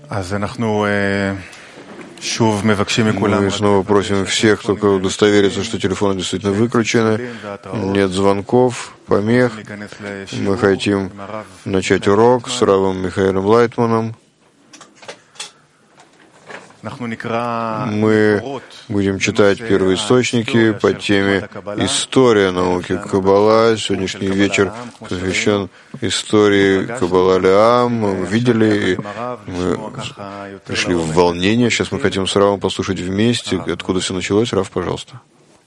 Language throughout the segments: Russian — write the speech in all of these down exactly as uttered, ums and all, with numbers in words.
Мы снова просим всех, кто удостоверится, что телефоны действительно выключены, нет звонков, помех. Мы хотим начать урок с равом Михаилом Лайтманом. Мы будем читать первоисточники по теме «История науки Каббала». Сегодняшний вечер посвящен истории Каббала Леам. Мы увидели, и мы пришли в волнение. Сейчас мы хотим с Равом послушать вместе, откуда все началось. Рав, пожалуйста.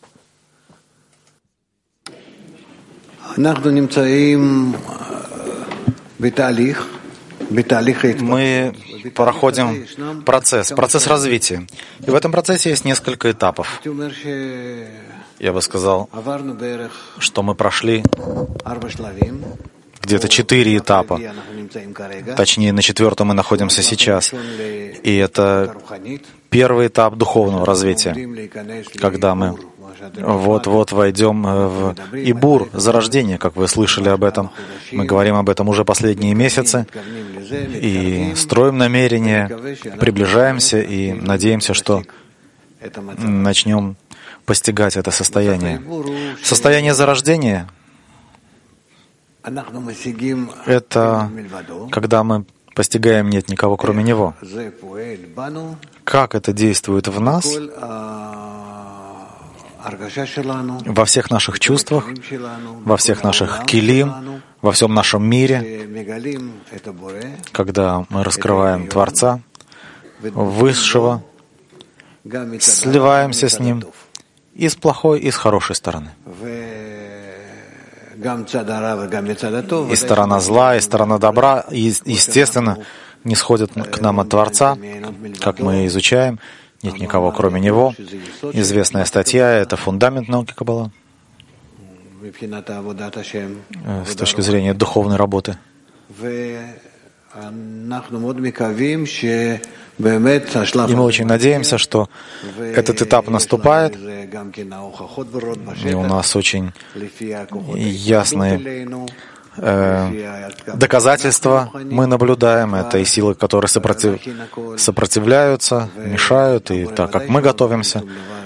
Мы проходим процесс, процесс развития. И в этом процессе есть несколько этапов. Я бы сказал, что мы прошли где-то четыре этапа. Точнее, на четвертом мы находимся сейчас. И это первый этап духовного развития, когда мы вот-вот войдем в Ибур, зарождение, как вы слышали об этом. Мы говорим об этом уже последние месяцы. И строим намерения, приближаемся и надеемся, что начнем постигать это состояние. Состояние зарождения — это когда мы постигаем «нет никого, кроме Него». Как это действует в нас, во всех наших чувствах, во всех наших килим, во всем нашем мире, когда мы раскрываем Творца, Высшего, сливаемся с Ним и с плохой, и с хорошей стороны. И сторона зла, и сторона добра, и, естественно, не сходят к нам от Творца, как мы изучаем. Нет никого, кроме Него. Известная статья — это фундамент науки Каббала с точки зрения духовной работы. И мы очень надеемся, что этот этап наступает, и у нас очень ясные э, доказательства мы наблюдаем. Это и силы, которые сопротив... сопротивляются, мешают, и так как мы готовимся.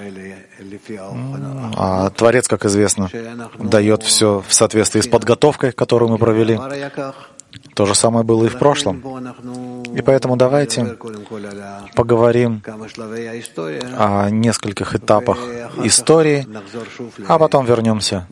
А Творец, как известно, дает все в соответствии с подготовкой, которую мы провели. То же самое было и в прошлом. И поэтому давайте поговорим о нескольких этапах истории, а потом вернемся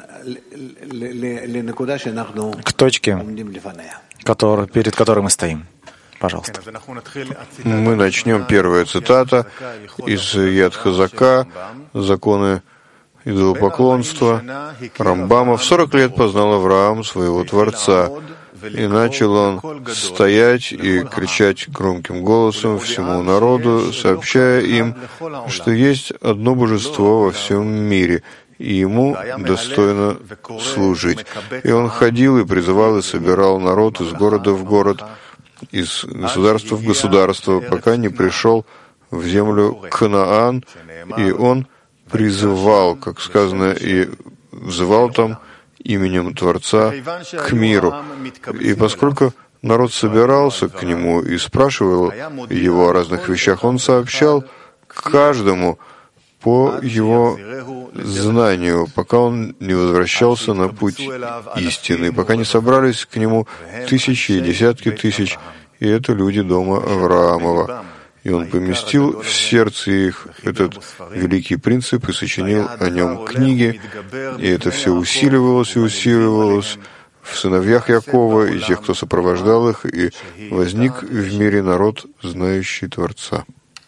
к точке, который, перед которой мы стоим. Пожалуйста. Мы начнем, первая цитата из Яд Хазака, законы идолопоклонства Рамбама. В сорок лет познал Авраам своего Творца, и начал он стоять и кричать громким голосом всему народу, сообщая им, что есть одно божество во всем мире, и ему достойно служить. И он ходил и призывал и собирал народ из города в город, из государства в государство, пока не пришел в землю Канаан, и он призывал, как сказано, и взывал там именем Творца к миру. И поскольку народ собирался к нему и спрашивал его о разных вещах, он сообщал каждому по его знанию, пока он не возвращался на путь истины, пока не собрались к нему тысячи и десятки тысяч, и это люди дома Авраамова. И он поместил в сердце их этот великий принцип и сочинил о нем книги, и это все усиливалось и усиливалось в сыновьях Якова и тех, кто сопровождал их, и возник в мире народ, знающий Творца.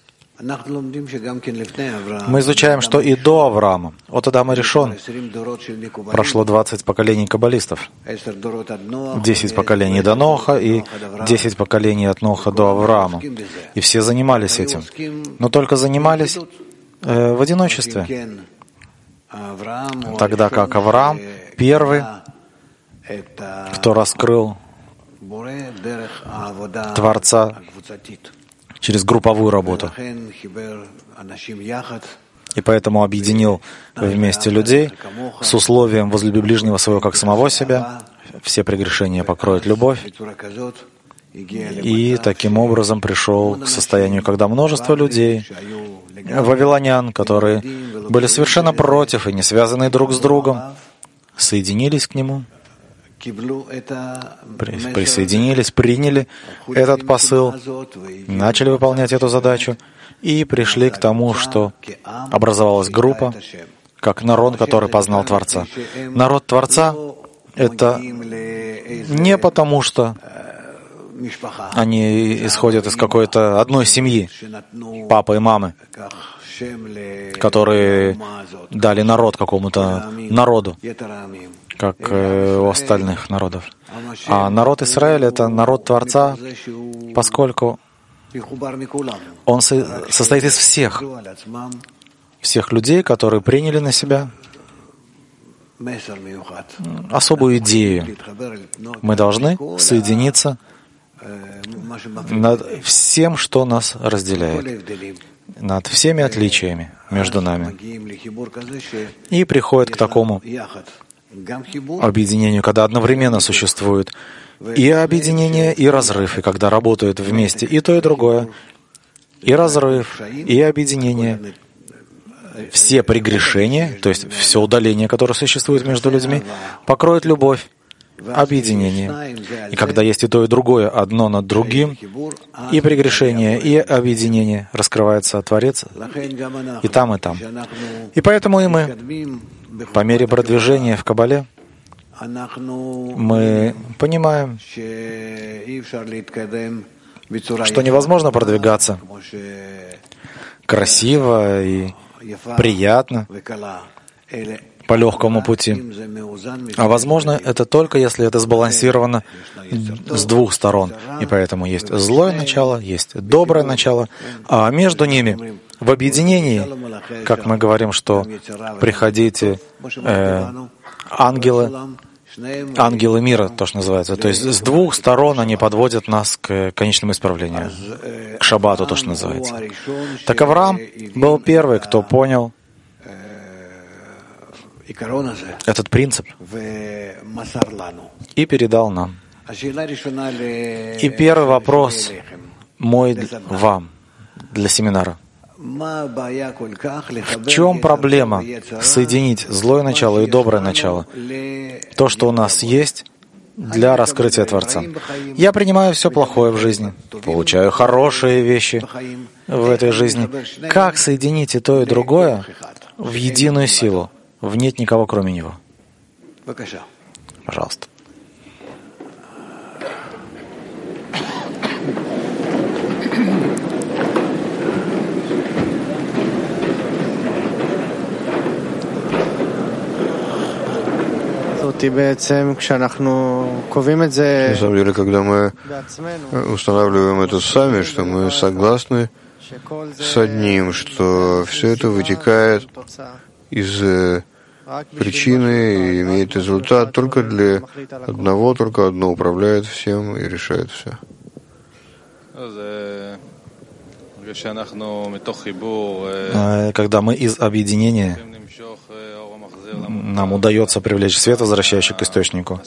Мы изучаем, что и до Авраама, от Адама Ришон, прошло двадцать поколений каббалистов, десять поколений до Ноха и десять поколений от Ноха до Авраама. И все занимались этим. Но только занимались э, в одиночестве. Тогда как Авраам первый, кто раскрыл Творца через групповую работу. И поэтому объединил вместе людей с условием «возлюби ближнего своего, как самого себя». Все прегрешения покроет любовь. И таким образом пришел к состоянию, когда множество людей, вавилонян, которые были совершенно против и не связаны друг с другом, соединились к нему, присоединились, приняли этот посыл, начали выполнять эту задачу и пришли к тому, что образовалась группа, как народ, который познал Творца. Народ Творца — это не потому, что они исходят из какой-то одной семьи, папы и мамы, которые дали народ какому-то народу, как у остальных народов. А народ Израиля — это народ Творца, поскольку он состоит из всех, всех людей, которые приняли на себя особую идею. Мы должны соединиться над всем, что нас разделяет, над всеми отличиями между нами. И приходит к такому объединению, когда одновременно существует и объединение, и разрыв, и когда работают вместе и то, и другое, и разрыв, и объединение. Все прегрешения, то есть все удаление, которое существует между людьми, покроет любовь, объединение. И когда есть и то, и другое, одно над другим, и прегрешение, и объединение, раскрывается Творец и там, и там. И поэтому и мы, по мере продвижения в Кабале, мы понимаем, что невозможно продвигаться красиво и приятно, по легкому пути. А возможно, это только если это сбалансировано с двух сторон. И поэтому есть злое начало, есть доброе начало, а между ними, в объединении, как мы говорим, что приходите э, ангелы, ангелы мира, то, что называется. То есть с двух сторон они подводят нас к конечному исправлению, к шаббату, то, что называется. Так Авраам был первый, кто понял этот принцип и передал нам. И первый вопрос мой вам для семинара. В чем проблема соединить злое начало и доброе начало? То, что у нас есть для раскрытия Творца. Я принимаю все плохое в жизни, получаю хорошие вещи в этой жизни. Как соединить и то, и другое в единую силу? В нет никого, кроме Него. Пожалуйста. На самом деле, когда мы устанавливаем это сами, что мы согласны с одним, что все это вытекает из причины и имеет результат только для одного, только одно управляет всем и решает все. Когда мы из объединения, нам удается привлечь свет, возвращающий к источнику,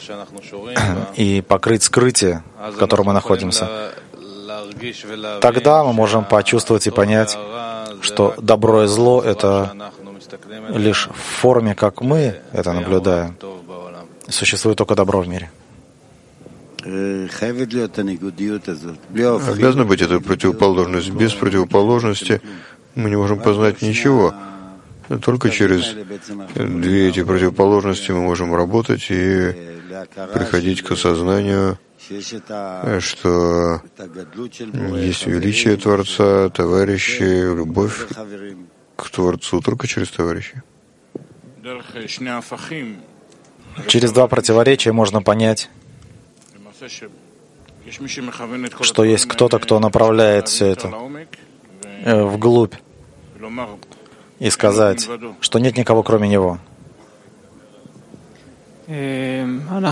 и покрыть скрытие, в котором мы находимся. Тогда мы можем почувствовать и понять, что добро и зло — это лишь в форме, как мы это наблюдаем. Существует только добро в мире. Обязана быть эта противоположность. Без противоположности мы не можем познать ничего. Только через две эти противоположности мы можем работать и приходить к осознанию, что есть величие Творца, товарищи, любовь к Творцу только через товарищей. Через два противоречия можно понять, что есть кто-то, кто направляет все это вглубь, и сказать, что нет никого, кроме Него. Мы на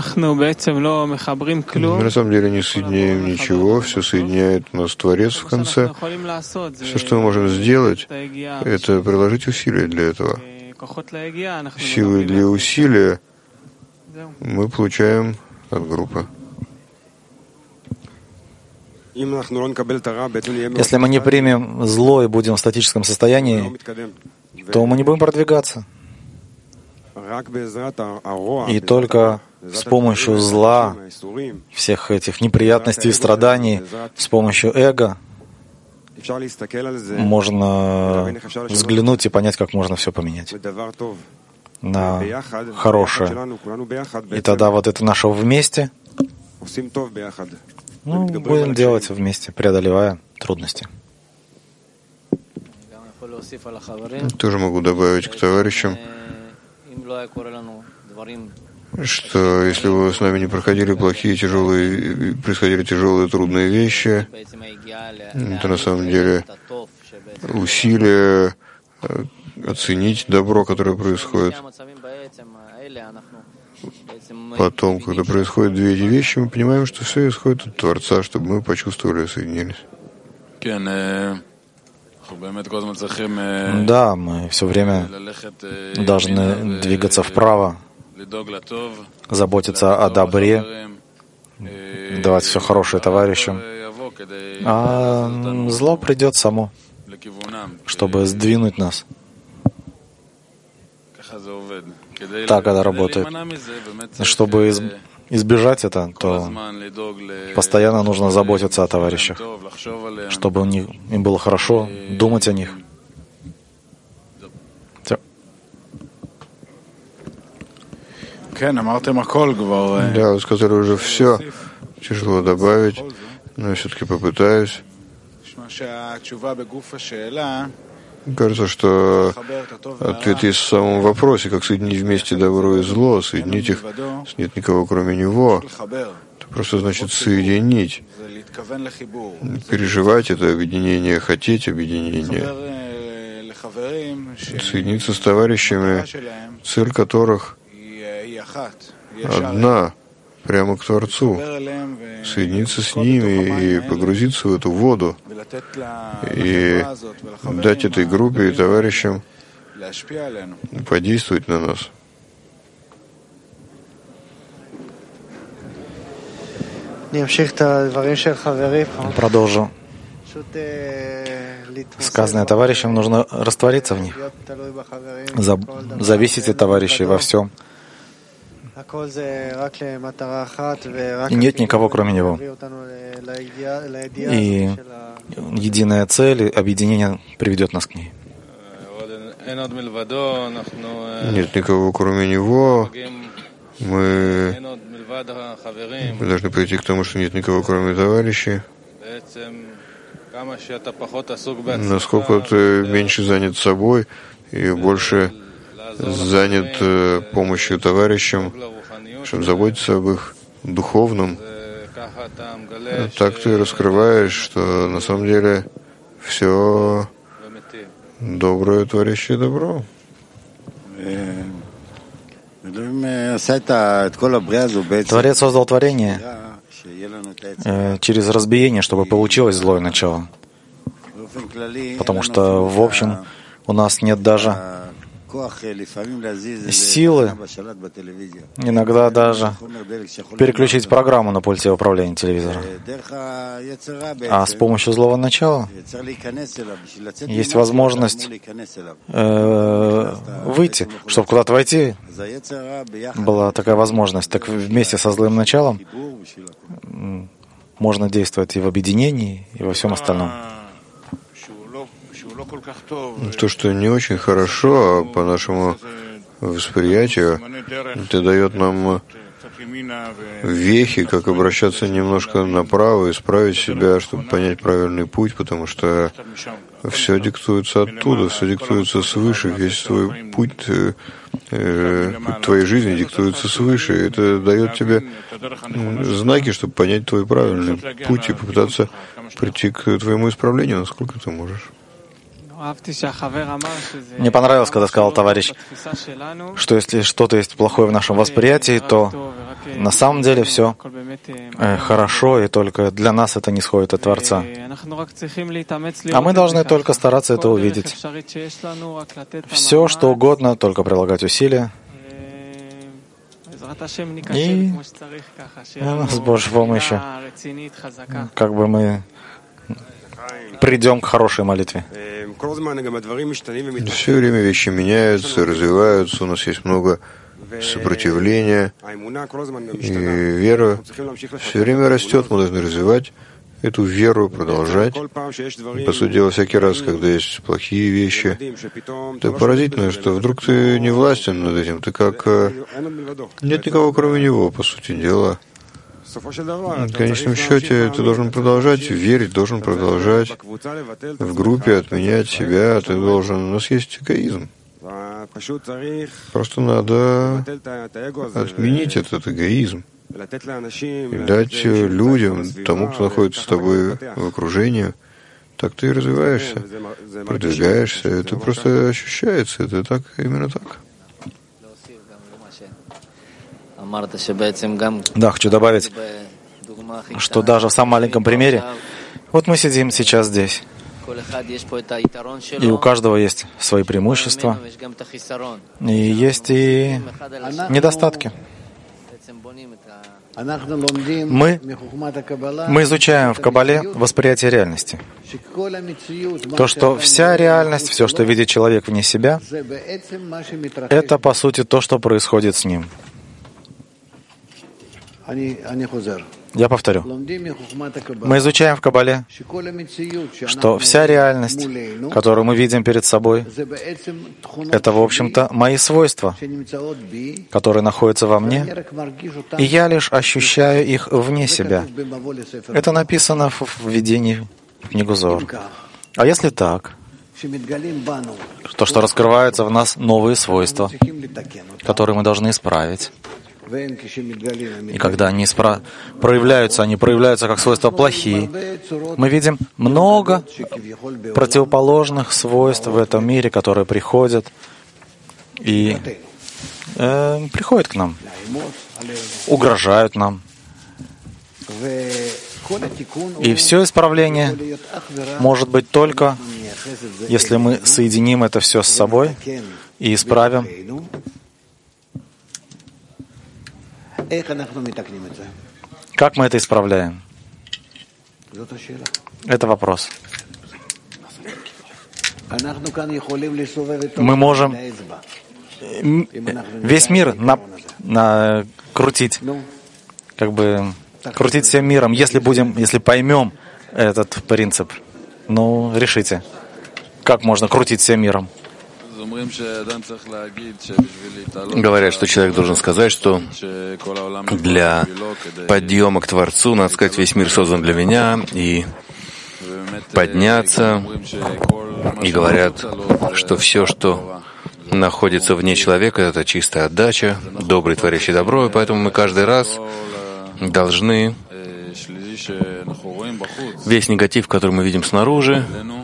самом деле не соединяем ничего, все соединяет нас Творец в конце. Все, что мы можем сделать, это приложить усилия для этого. Силы для усилия мы получаем от группы. Если мы не примем зло и будем в статическом состоянии, то мы не будем продвигаться. И только с помощью зла, всех этих неприятностей и страданий, с помощью эго, можно взглянуть и понять, как можно все поменять на хорошее. И тогда вот это наше вместе, ну, будем делать вместе, преодолевая трудности. Тоже могу добавить к товарищам, что если бы с нами не проходили плохие, тяжелые, происходили тяжелые, трудные вещи, это на самом деле усилие оценить добро, которое происходит. Потом, когда происходят две эти вещи, мы понимаем, что все исходит от Творца, чтобы мы почувствовали и соединились. Да, мы все время должны двигаться вправо, заботиться о добре, давать все хорошее товарищам. А зло придет само, чтобы сдвинуть нас. Так это работает. Чтобы избежать это, то постоянно нужно заботиться о товарищах, чтобы им было хорошо, думать о них. Все. Да, вы сказали уже все. Тяжело добавить, но я все-таки попытаюсь. Кажется, что ответ есть в самом вопросе, как соединить вместе добро и зло, соединить их, нет никого кроме него. Это просто значит соединить, переживать это объединение, хотеть объединения, соединиться с товарищами, цель которых одна, прямо к Творцу, соединиться с ними и погрузиться в эту воду, и дать этой группе и товарищам подействовать на нас. Продолжу. Сказанное товарищам, нужно раствориться в них, зависеть от товарищей во всем. И нет никого, кроме него. И единая цель, объединение приведет нас к ней. Нет никого, кроме него. Мы должны прийти к тому, что нет никого, кроме товарищей. Насколько ты меньше занят собой и больше занят помощью товарищам, чтобы заботиться об их духовном, так ты раскрываешь, что на самом деле все доброе, творящее добро. Творец создал творение э, через разбиение, чтобы получилось злое начало. Потому что, в общем, у нас нет даже силы иногда даже переключить программу на пульте управления телевизора. А с помощью злого начала есть возможность э, выйти, чтобы куда-то войти. Была такая возможность. Так вместе со злым началом можно действовать и в объединении, и во всем остальном. То, что не очень хорошо, по нашему восприятию, это дает нам вехи, как обращаться немножко направо, исправить себя, чтобы понять правильный путь, потому что все диктуется оттуда, все диктуется свыше, весь твой путь, э, путь твоей жизни диктуется свыше. Это дает тебе знаки, чтобы понять твой правильный путь и попытаться прийти к твоему исправлению, насколько ты можешь. Мне понравилось, когда сказал товарищ, что если что-то есть плохое в нашем восприятии, то на самом деле все хорошо, и только для нас это не исходит от Творца. А мы должны только стараться это увидеть. Все, что угодно, только прилагать усилия И с Божьей помощью, как бы мы придем к хорошей молитве. Все время вещи меняются, развиваются, у нас есть много сопротивления, и вера все время растет, мы должны развивать эту веру, продолжать. И, по сути дела, всякий раз, когда есть плохие вещи, это поразительно, что вдруг ты не властен над этим, ты как... Нет никого, кроме него, по сути дела. В конечном счете, ты должен продолжать верить, должен продолжать в группе отменять себя, ты должен... У нас есть эгоизм. Просто надо отменить этот эгоизм и дать людям, тому, кто находится с тобой в окружении. Так ты и развиваешься, продвигаешься, это просто ощущается, это так, именно так. Да, хочу добавить, что даже в самом маленьком примере, вот мы сидим сейчас здесь, и у каждого есть свои преимущества, и есть и недостатки. Мы, мы изучаем в Каббале восприятие реальности. То, что вся реальность, все, что видит человек вне себя, это, по сути, то, что происходит с ним. Я повторю. Мы изучаем в Каббале, что вся реальность, которую мы видим перед собой, это, в общем-то, мои свойства, которые находятся во мне, и я лишь ощущаю их вне себя. Это написано в введении в книгу Зоар. А если так, то, что раскрываются в нас новые свойства, которые мы должны исправить, и когда они спра... проявляются, они проявляются как свойства плохие. Мы видим много противоположных свойств в этом мире, которые приходят и э, приходят к нам, угрожают нам. И все исправление может быть только, если мы соединим это все с собой и исправим. Как мы это исправляем? Это вопрос. Мы можем весь мир на, на, крутить, как бы крутить всем миром, если будем, если поймем этот принцип. Ну, решите, как можно крутить всем миром? Говорят, что человек должен сказать, что для подъема к Творцу, надо сказать, весь мир создан для меня, и подняться. И говорят, что все, что находится вне человека, это чистая отдача, добрый, творящий добро, и поэтому мы каждый раз должны весь негатив, который мы видим снаружи,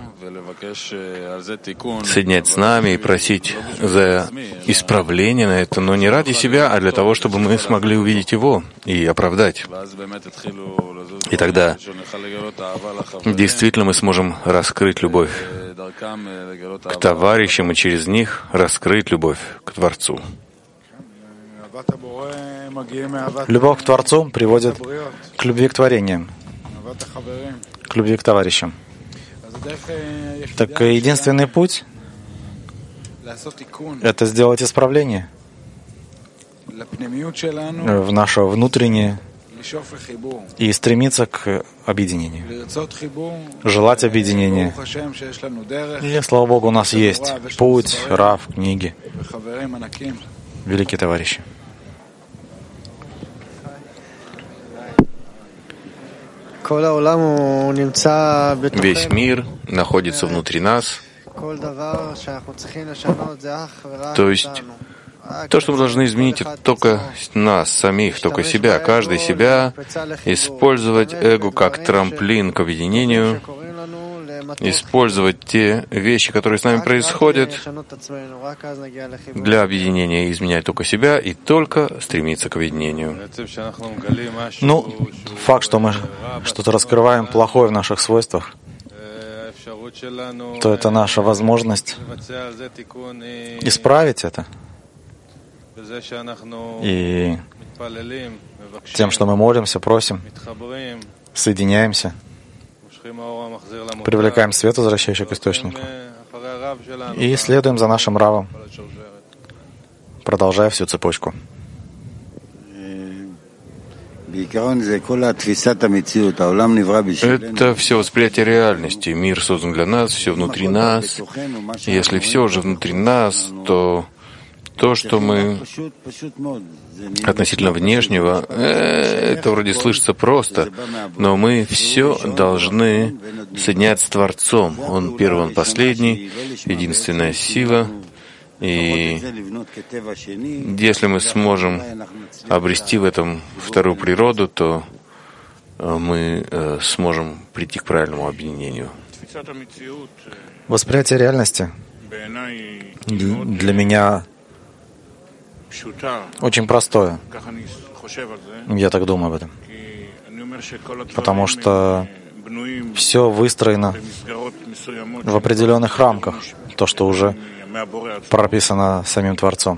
соединять с нами и просить за исправление на это, но не ради себя, а для того, чтобы мы смогли увидеть его и оправдать. И тогда действительно мы сможем раскрыть любовь к товарищам и через них раскрыть любовь к Творцу. Любовь к Творцу приводит к любви к творениям, к любви к товарищам. Так единственный путь — это сделать исправление в наше внутреннее и стремиться к объединению, желать объединения. И, слава Богу, у нас есть путь, Рав, книги, великие товарищи. Весь мир находится внутри нас. То есть то, что мы должны изменить, это только нас, самих, только себя, каждый себя, использовать эго как трамплин к объединению, использовать те вещи, которые с нами происходят, для объединения, изменять только себя и только стремиться к объединению. Ну, факт, что мы что-то раскрываем плохое в наших свойствах, то это наша возможность исправить это. И тем, что мы молимся, просим, соединяемся, привлекаем свет, возвращающий к источнику, и следуем за нашим равом, продолжая всю цепочку. Это все восприятие реальности. Мир создан для нас, все внутри нас. Если все уже внутри нас, то то, что мы относительно внешнего, э, это вроде слышится просто, но мы все должны соединять с Творцом. Он первый, он последний, единственная сила. И если мы сможем обрести в этом вторую природу, то мы сможем прийти к правильному объединению. Восприятие реальности для меня очень простое. Я так думаю об этом. Потому что все выстроено в определенных рамках. То, что уже прописано самим Творцом.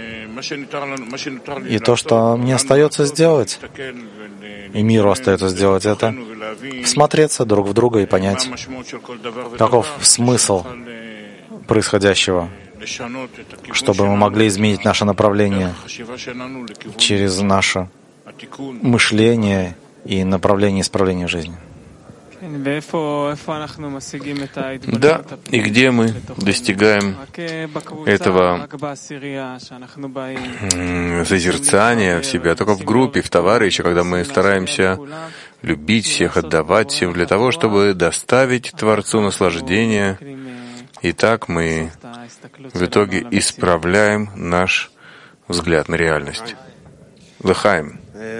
И то, что мне остается сделать, и миру остается сделать, это всмотреться друг в друга и понять, каков смысл происходящего, чтобы мы могли изменить наше направление через наше мышление и направление исправления жизни. Да, и где мы достигаем этого созерцания в себя, только в группе, в товарищах, когда мы стараемся любить всех, отдавать всем для того, чтобы доставить Творцу наслаждение. И так мы в итоге исправляем наш взгляд на реальность. Лыхаем.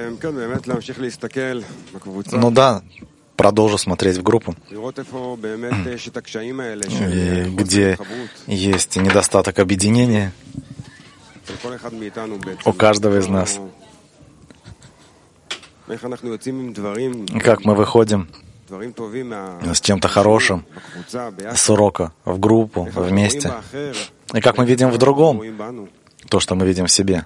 Ну да, продолжу смотреть в группу, где есть недостаток объединения у каждого из нас. Как мы выходим с чем-то хорошим, с урока в группу, вместе. И как мы видим в другом то, что мы видим в себе.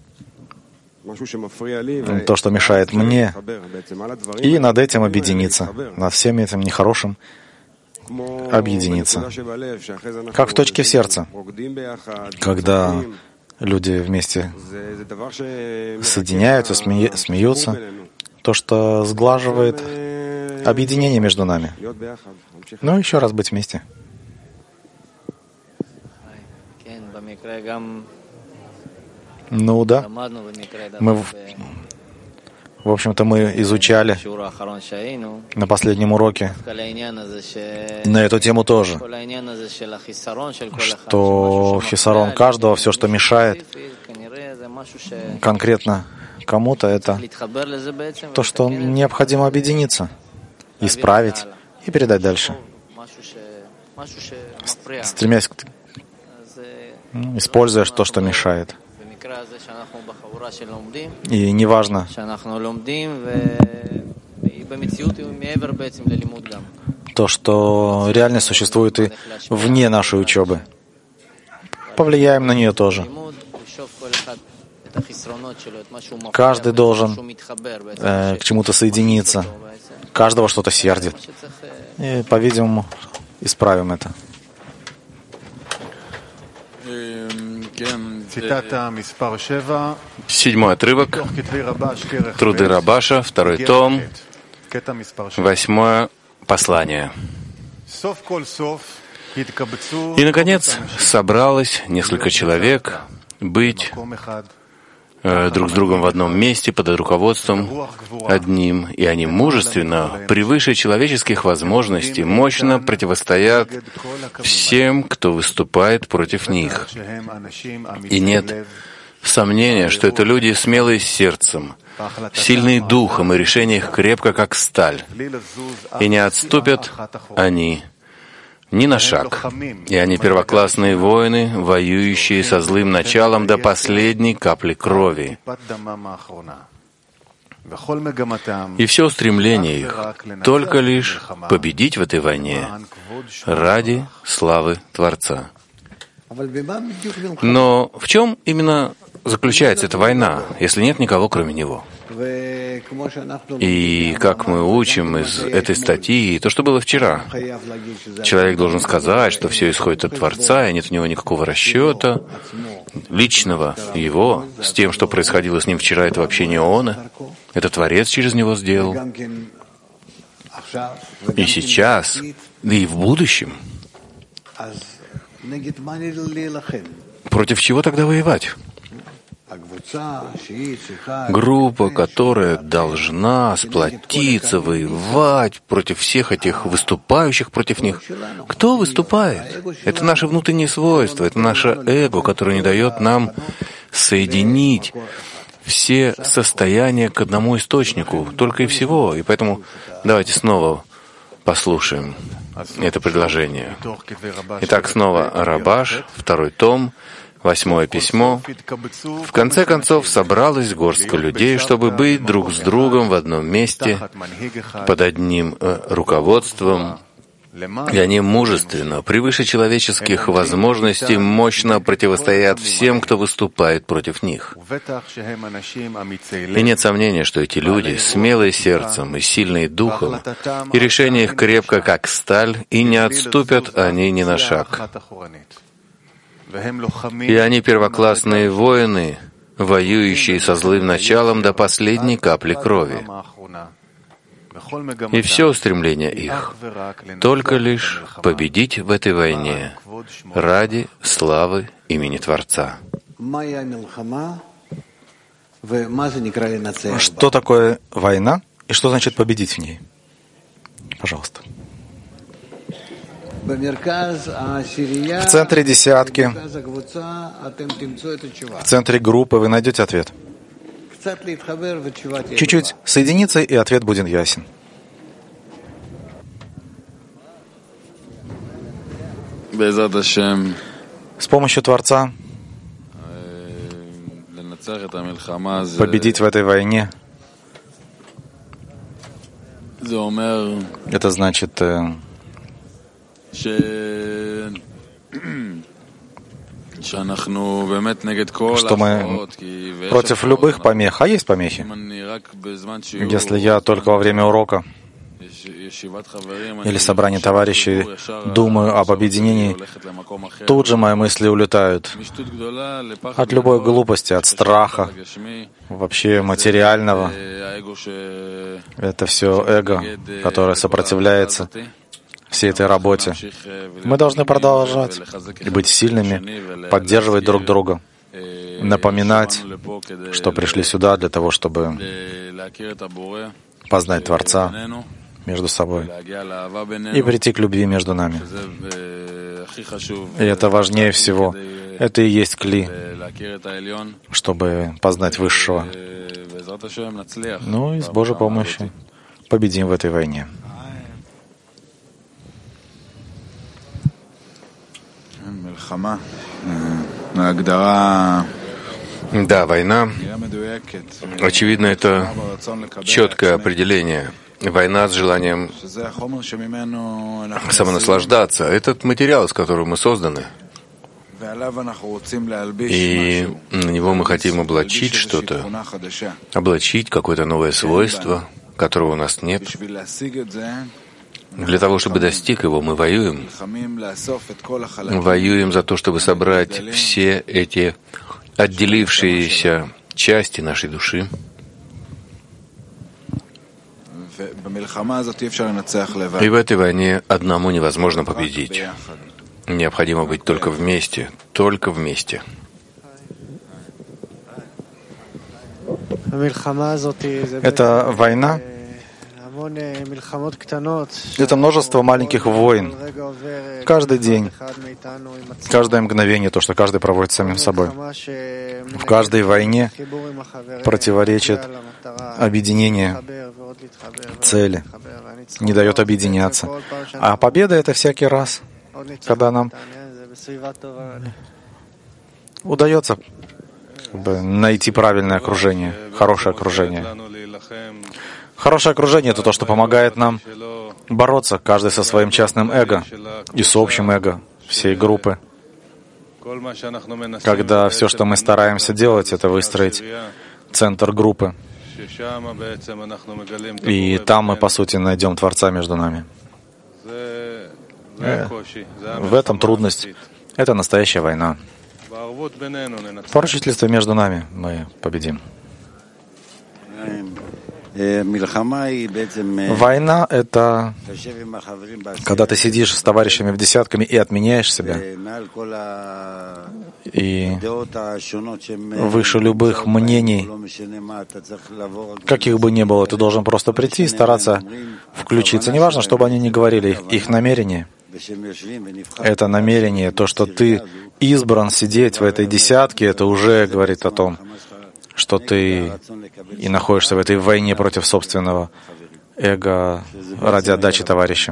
То, что мешает мне, и над этим объединиться, над всем этим нехорошим объединиться. Как в точке в сердце, когда люди вместе соединяются, смея, смеются, то, что сглаживает объединение между нами. Ну, еще раз быть вместе. Ну да, мы, в, в общем-то, мы изучали на последнем уроке на эту тему тоже, что хисарон каждого, все, что мешает конкретно кому-то, это то, что необходимо объединиться, исправить и передать дальше, стремясь к, используя то, что мешает. И неважно, то, что реальность существует и вне нашей учебы. Повлияем на нее тоже. Каждый должен э, к чему-то соединиться. Каждого что-то сердит. И, по-видимому, исправим это. Седьмой отрывок. Труды Рабаша, второй том, восьмое послание. И, наконец, собралось несколько человек быть э, друг с другом в одном месте под руководством одним, и они мужественно, превыше человеческих возможностей, мощно противостоят всем, кто выступает против них. И нет сомнения, что это люди смелые сердцем, сильные духом, и решение их крепко, как сталь. И не отступят они ни на шаг. И они первоклассные воины, воюющие со злым началом до последней капли крови. И все устремление их только лишь победить в этой войне ради славы Творца. Но в чем именно заключается эта война, если нет никого, кроме него? И как мы учим из этой статьи, то, что было вчера, человек должен сказать, что все исходит от Творца, и нет у него никакого расчета личного его с тем, что происходило с ним вчера, это вообще не он, это Творец через него сделал. И сейчас, да и в будущем. Против чего тогда воевать? Группа, которая должна сплотиться, воевать против всех этих выступающих против них. Кто выступает? Это наше внутреннее свойство, это наше эго, которое не дает нам соединить все состояния к одному источнику, только и всего. И поэтому давайте снова послушаем это предложение. Итак, снова Рабаш, второй том, восьмое письмо. В конце концов, собралась горстка людей, чтобы быть друг с другом в одном месте, под одним э, руководством, и они мужественно, превыше человеческих возможностей, мощно противостоят всем, кто выступает против них. И нет сомнения, что эти люди, смелые сердцем и сильные духом, и решение их крепко, как сталь, и не отступят они ни на шаг. И они первоклассные воины, воюющие со злым началом до последней капли крови. И все устремление их только лишь победить в этой войне ради славы имени Творца. Что такое война и что значит победить в ней? Пожалуйста. В центре десятки, в центре группы вы найдете ответ. Чуть-чуть соединиться, и ответ будет ясен. С помощью Творца победить в этой войне — это значит, что мы против любых помех, а есть помехи. Если я только во время урока или собрания товарищей думаю об объединении, тут же мои мысли улетают от любой глупости, от страха, вообще материального. Это все эго, которое сопротивляется всей этой работе. Мы должны продолжать и быть сильными, поддерживать друг друга, напоминать, что пришли сюда для того, чтобы познать Творца между собой и прийти к любви между нами. И это важнее всего. Это и есть кли, чтобы познать Высшего. Ну и с Божьей помощью победим в этой войне. Да, война. Очевидно, это четкое определение. Война с желанием самонаслаждаться. Этот материал, из которого мы созданы. И на него мы хотим облачить что-то, облачить какое-то новое свойство, которого у нас нет. Для того, чтобы достиг его, мы воюем. Воюем за то, чтобы собрать все эти отделившиеся части нашей души. И в этой войне одному невозможно победить. Необходимо быть только вместе, только вместе. Эта война — это множество маленьких войн. Каждый день, каждое мгновение, то, что каждый проводит с самим собой. В каждой войне противоречит объединение цели, не дает объединяться. А победа — это всякий раз, когда нам удается как бы найти правильное окружение, хорошее окружение. Хорошее окружение — это то, что помогает нам бороться, каждый со своим частным эго и с общим эго всей группы. когда все, что мы стараемся делать, это выстроить центр группы. И там мы, по сути, найдем Творца между нами. В этом трудность. Это настоящая война. В поручительстве между нами мы победим. Война — это когда ты сидишь с товарищами в десятками и отменяешь себя. И выше любых мнений, каких бы ни было, ты должен просто прийти и стараться включиться. Неважно, что бы они ни говорили, их, их намерение. Это намерение, то, что ты избран сидеть в этой десятке, это уже говорит о том, что ты и находишься в этой войне против собственного эго ради отдачи товарища.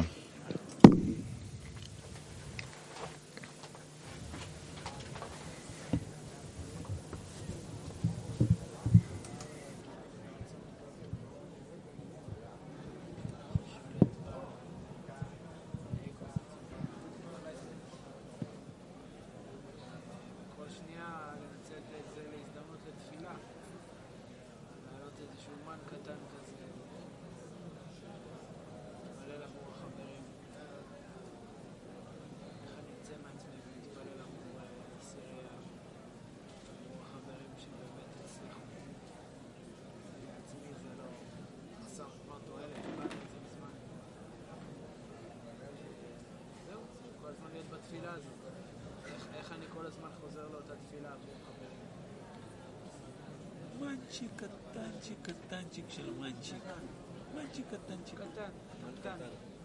מנצ'יק קטנצ'יק קטנצ'יק של מנצ'יק. מנצ'יק קטנצ'יק קטן, קטן.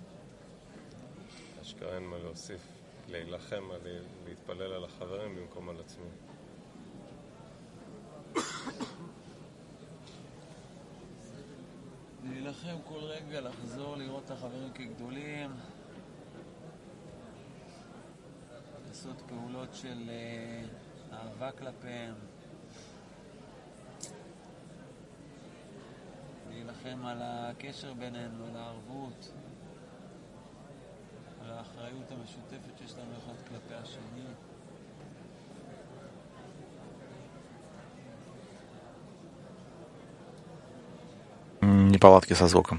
אשכרה אין מה להוסיף, להילחם, להתפלל על החברים במקום על עצמי. להילחם כל רגע, לחזור, לראות את החברים כגדולים, לעשות פעולות של אהבה כלפיהם, להילחם על הקשר בינינו, על הערבות, על האחריות המשותפת שיש לנו אחד כלפי השני. Неполадки со звуком.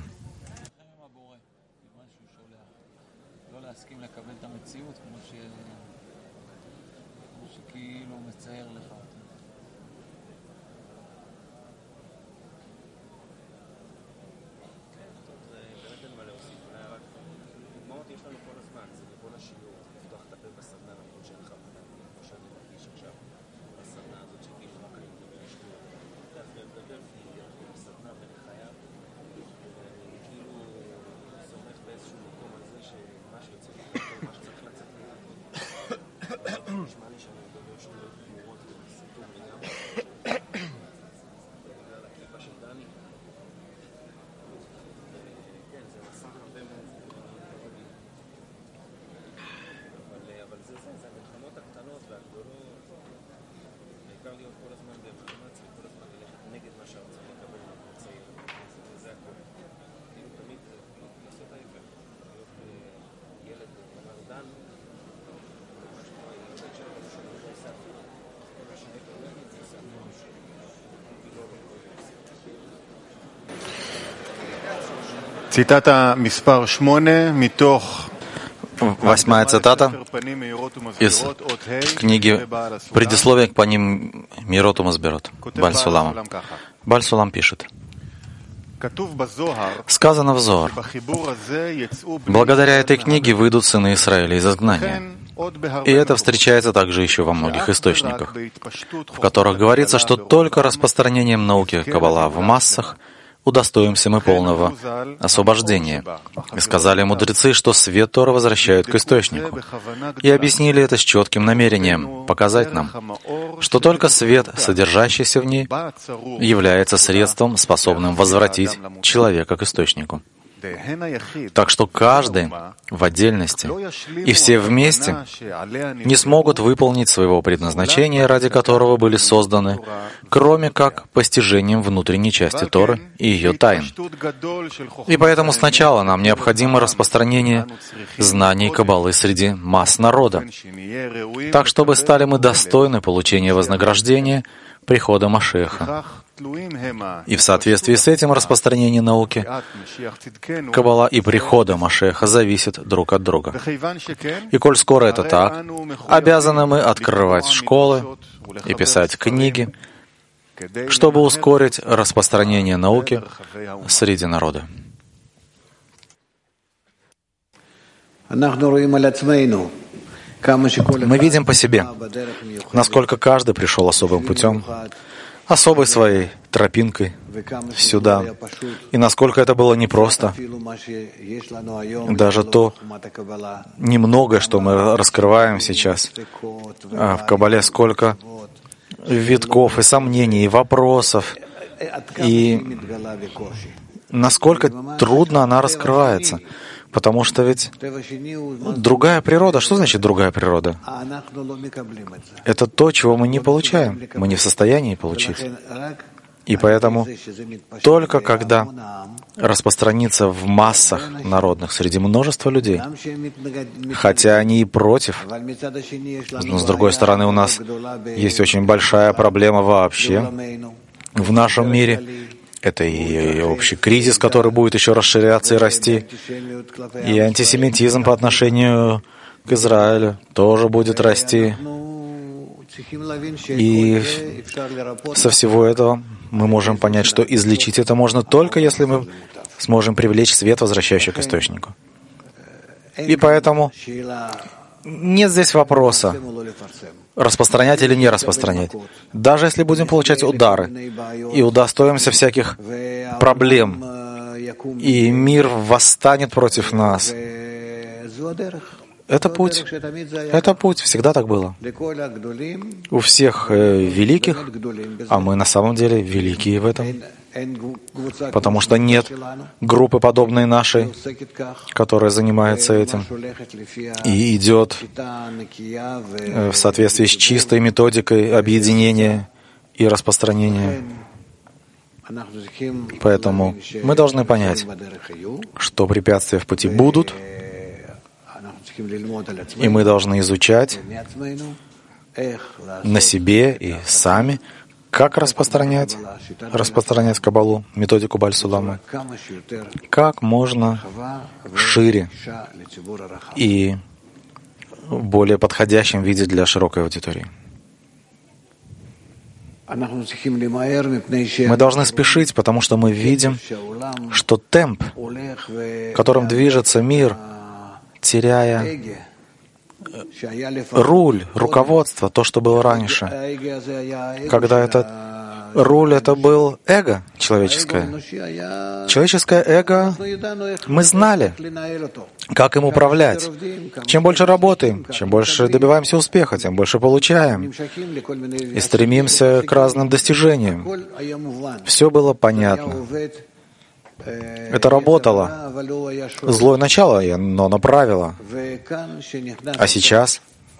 ציטטה מספר שמונה מתוך Восьмая цитата из книги «Предисловие к Паним Мироту Масберот» Баль Сулама. Баль Сулам пишет: сказано в Зоар: благодаря этой книге выйдут сыны Израиля из изгнания. И это встречается также еще во многих источниках, в которых говорится, что только распространением науки Каббала в массах удостоимся мы полного освобождения. И сказали мудрецы, что свет Тора возвращают к источнику. И объяснили это с четким намерением показать нам, что только свет, содержащийся в ней, является средством, способным возвратить человека к источнику. Так что каждый в отдельности и все вместе не смогут выполнить своего предназначения, ради которого были созданы, кроме как постижением внутренней части Торы и ее тайн. И поэтому сначала нам необходимо распространение знаний Каббалы среди масс народа, так чтобы стали мы достойны получения вознаграждения прихода Машиаха. И в соответствии с этим распространение науки Каббала и прихода Машиаха зависят друг от друга. И коль скоро это так, обязаны мы открывать школы и писать книги, чтобы ускорить распространение науки среди народа. Мы видим по себе, насколько каждый пришел особым путем, особой своей тропинкой сюда, и насколько это было непросто. Даже то немногое, что мы раскрываем сейчас в Каббале, сколько витков и сомнений, и вопросов, и насколько трудно она раскрывается. Потому что ведь другая природа, что значит другая природа? Это то, чего мы не получаем, мы не в состоянии получить. И поэтому только когда распространится в массах народных, среди множества людей, хотя они и против, но с другой стороны у нас есть очень большая проблема вообще в нашем мире. Это и общий кризис, который будет еще расширяться и расти. И антисемитизм по отношению к Израилю тоже будет расти. И со всего этого мы можем понять, что излечить это можно только, если мы сможем привлечь свет, возвращающий к источнику. И поэтому нет здесь вопроса, распространять или не распространять. Даже если будем получать удары и удостоимся всяких проблем, и мир восстанет против нас, это путь. Это путь. Всегда так было. У всех э, великих, а мы на самом деле великие в этом, потому что нет группы, подобной нашей, которая занимается этим и идет в соответствии с чистой методикой объединения и распространения. Поэтому мы должны понять, что препятствия в пути будут, и мы должны изучать на себе и сами, как распространять, распространять Каббалу, методику Бааль-Суламы, как можно шире и в более подходящем виде для широкой аудитории. Мы должны спешить, потому что мы видим, что темп, которым движется мир, теряя руль, руководство, то, что было раньше. Когда этот руль, это был эго человеческое. Человеческое эго, мы знали, как им управлять. Чем больше работаем, чем больше добиваемся успеха, тем больше получаем. И стремимся к разным достижениям. Все было понятно. Это работало. Злое начало, но направило. А сейчас,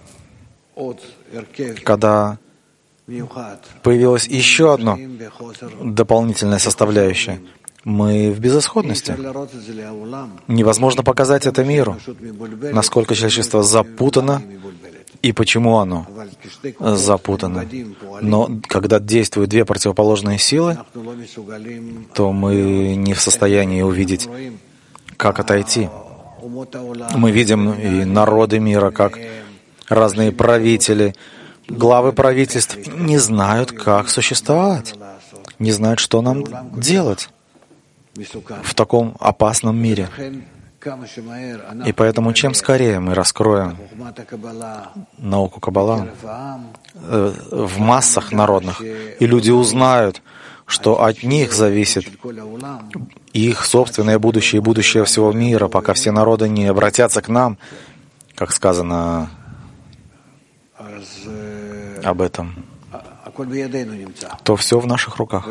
когда появилась еще одна дополнительная составляющая, мы в безысходности. Невозможно показать это миру, насколько человечество запутано и почему оно запутано. Но когда действуют две противоположные силы, то мы не в состоянии увидеть, как отойти. Мы видим и народы мира, как разные правители, главы правительств не знают, как существовать, не знают, что нам делать в таком опасном мире. И поэтому чем скорее мы раскроем науку Каббала э, в массах народных, и люди узнают, что от них зависит их собственное будущее и будущее всего мира, пока все народы не обратятся к нам, как сказано об этом. то все в наших руках.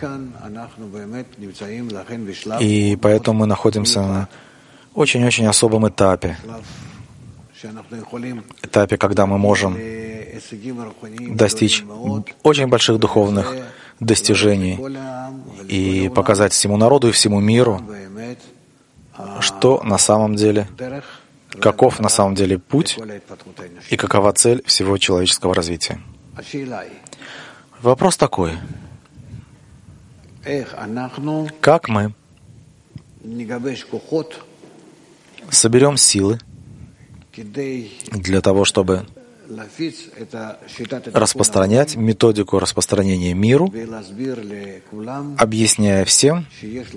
И поэтому мы находимся на очень-очень особом этапе. Этапе, когда мы можем достичь очень больших духовных достижений и показать всему народу и всему миру, что на самом деле, каков на самом деле путь и какова цель всего человеческого развития. Вопрос такой. Как мы соберем силы для того, чтобы распространять методику распространения миру, объясняя всем,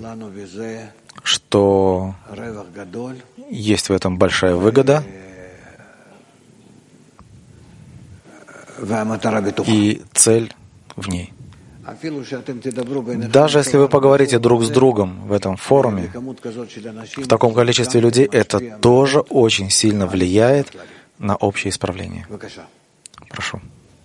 что есть в этом большая выгода и цель в ней. Даже если вы поговорите друг с другом в этом форуме, в таком количестве людей, это тоже очень сильно влияет на общее исправление. Прошу.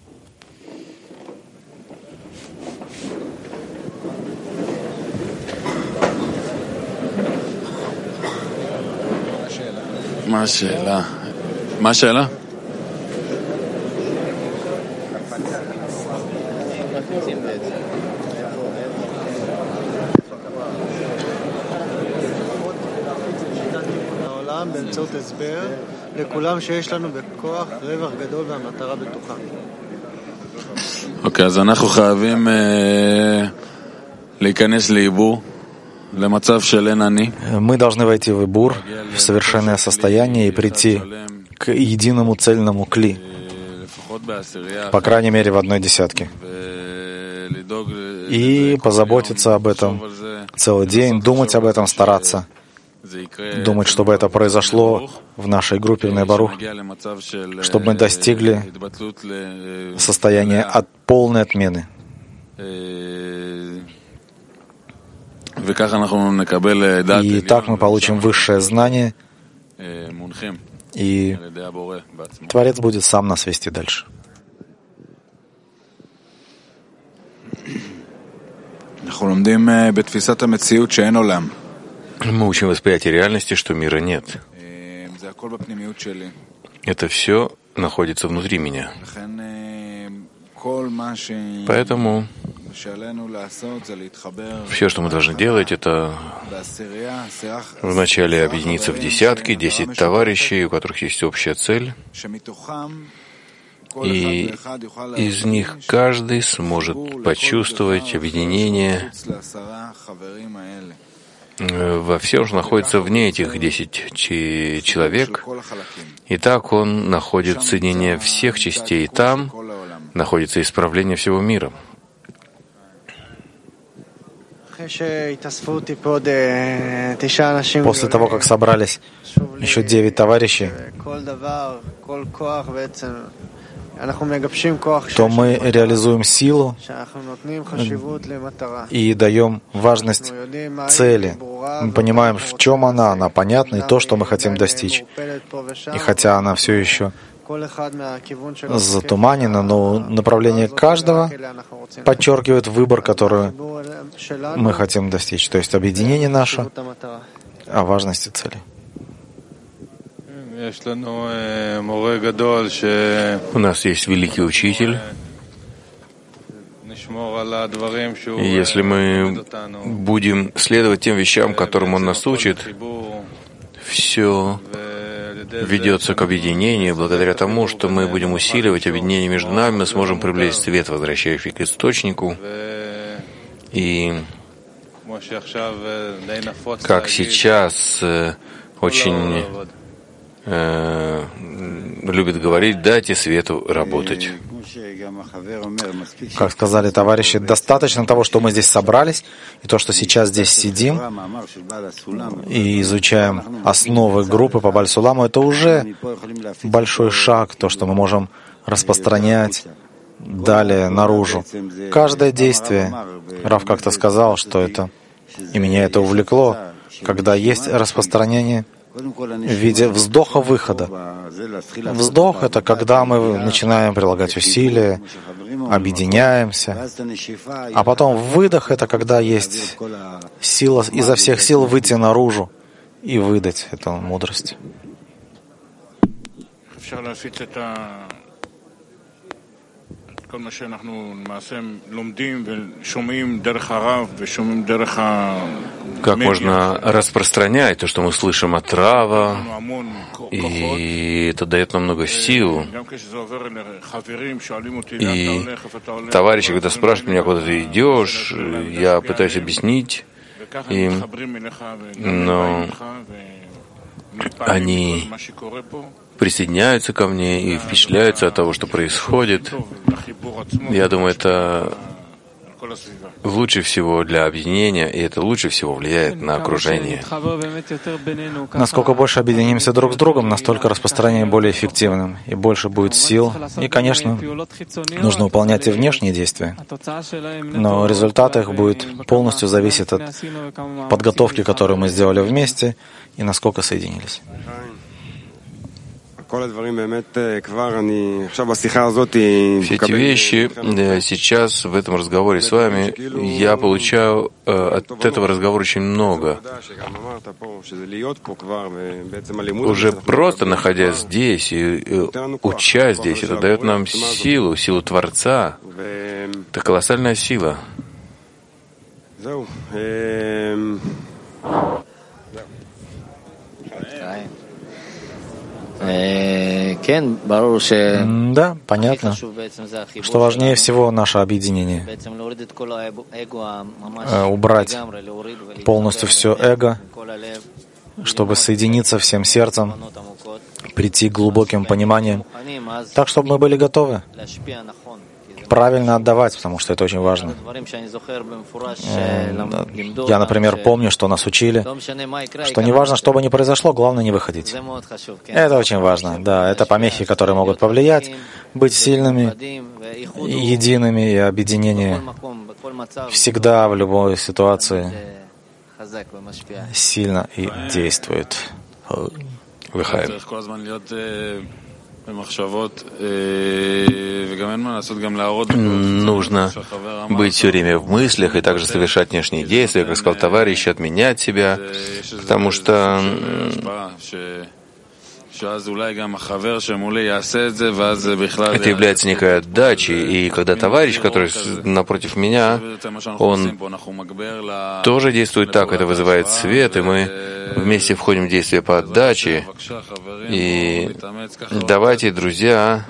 מה השאלה? מה השאלה? באמצעות הסבר לכולם שיש לנו בכוח רווח גדול והמטרה בטוחה. אוקיי, אז אנחנו חייבים להיכנס לעיבור, למצב של אין אני. Мы должны войти в Ибур, в совершенное состояние и прийти к единому цельному кли, по крайней мере в одной десятке, и позаботиться об этом целый день, думать об этом, стараться. Думать, чтобы это произошло в нашей группе в Ней-Барух, чтобы мы достигли состояния от полной отмены. И так мы получим высшее знание, и Творец будет сам нас вести дальше. Мы учим восприятие реальности, что мира нет. Это все находится внутри меня. Поэтому все, что мы должны делать, это вначале объединиться в десятки, десять товарищей, у которых есть общая цель, и из них каждый сможет почувствовать объединение во всем, что находится вне этих десяти человек, и так он находит соединение всех частей, и там находится исправление всего мира. После того, как собрались еще девять товарищей, то мы реализуем силу и даем важность цели. Мы понимаем, в чем она, она понятна, и то, что мы хотим достичь. И хотя она все еще затуманена, но направление каждого подчеркивает выбор, который мы хотим достичь. То есть объединение наше о важности цели. У нас есть великий учитель, и если мы будем следовать тем вещам, которым он нас учит, все ведется к объединению. Благодаря тому, что мы будем усиливать объединение между нами, мы сможем приблизить свет, возвращающий к источнику. И как сейчас очень э, любит говорить, дайте свету работать. Как сказали товарищи, достаточно того, что мы здесь собрались, и то, что сейчас здесь сидим и изучаем основы группы по Баль-Суламу, это уже большой шаг, то, что мы можем распространять далее наружу. Каждое действие, Рав как-то сказал, что это, и меня это увлекло, когда есть распространение, в виде вздоха-выхода. Вздох — это когда мы начинаем прилагать усилия, объединяемся, а потом выдох — это когда есть сила изо всех сил выйти наружу и выдать эту мудрость. Как можно распространять то, что мы слышим от Рава, и это дает нам много сил. И товарищи, когда спрашивают меня, куда ты идешь, я пытаюсь объяснить им, но они присоединяются ко мне и впечатляются от того, что происходит. Я думаю, это лучше всего для объединения, и это лучше всего влияет на окружение. Насколько больше объединимся друг с другом, настолько распространение более эффективным, и больше будет сил. И, конечно, нужно выполнять и внешние действия, но результат их будет полностью зависеть от подготовки, которую мы сделали вместе, и насколько соединились. Все эти вещи сейчас в этом разговоре с вами я получаю от этого разговора очень много. Уже просто находясь здесь и учась здесь, это дает нам силу, силу Творца. Это колоссальная сила. Да, понятно, что важнее всего наше объединение. Убрать полностью все эго, чтобы соединиться всем сердцем, прийти к глубоким пониманиям, так, чтобы мы были готовы правильно отдавать, потому что это очень важно. Я, например, помню, что нас учили, что не важно, что бы ни произошло, главное не выходить. Это очень важно. Да, это помехи, которые могут повлиять, быть сильными, едиными, и объединение всегда в любой ситуации сильно и действует. Выходим. Нужно быть все время в мыслях и также совершать внешние действия, как сказал товарищ, отменять себя, потому что это является некой отдачей, и когда товарищ, который напротив меня, он тоже действует так, это вызывает свет, и мы вместе входим в действие по отдаче. И давайте, друзья,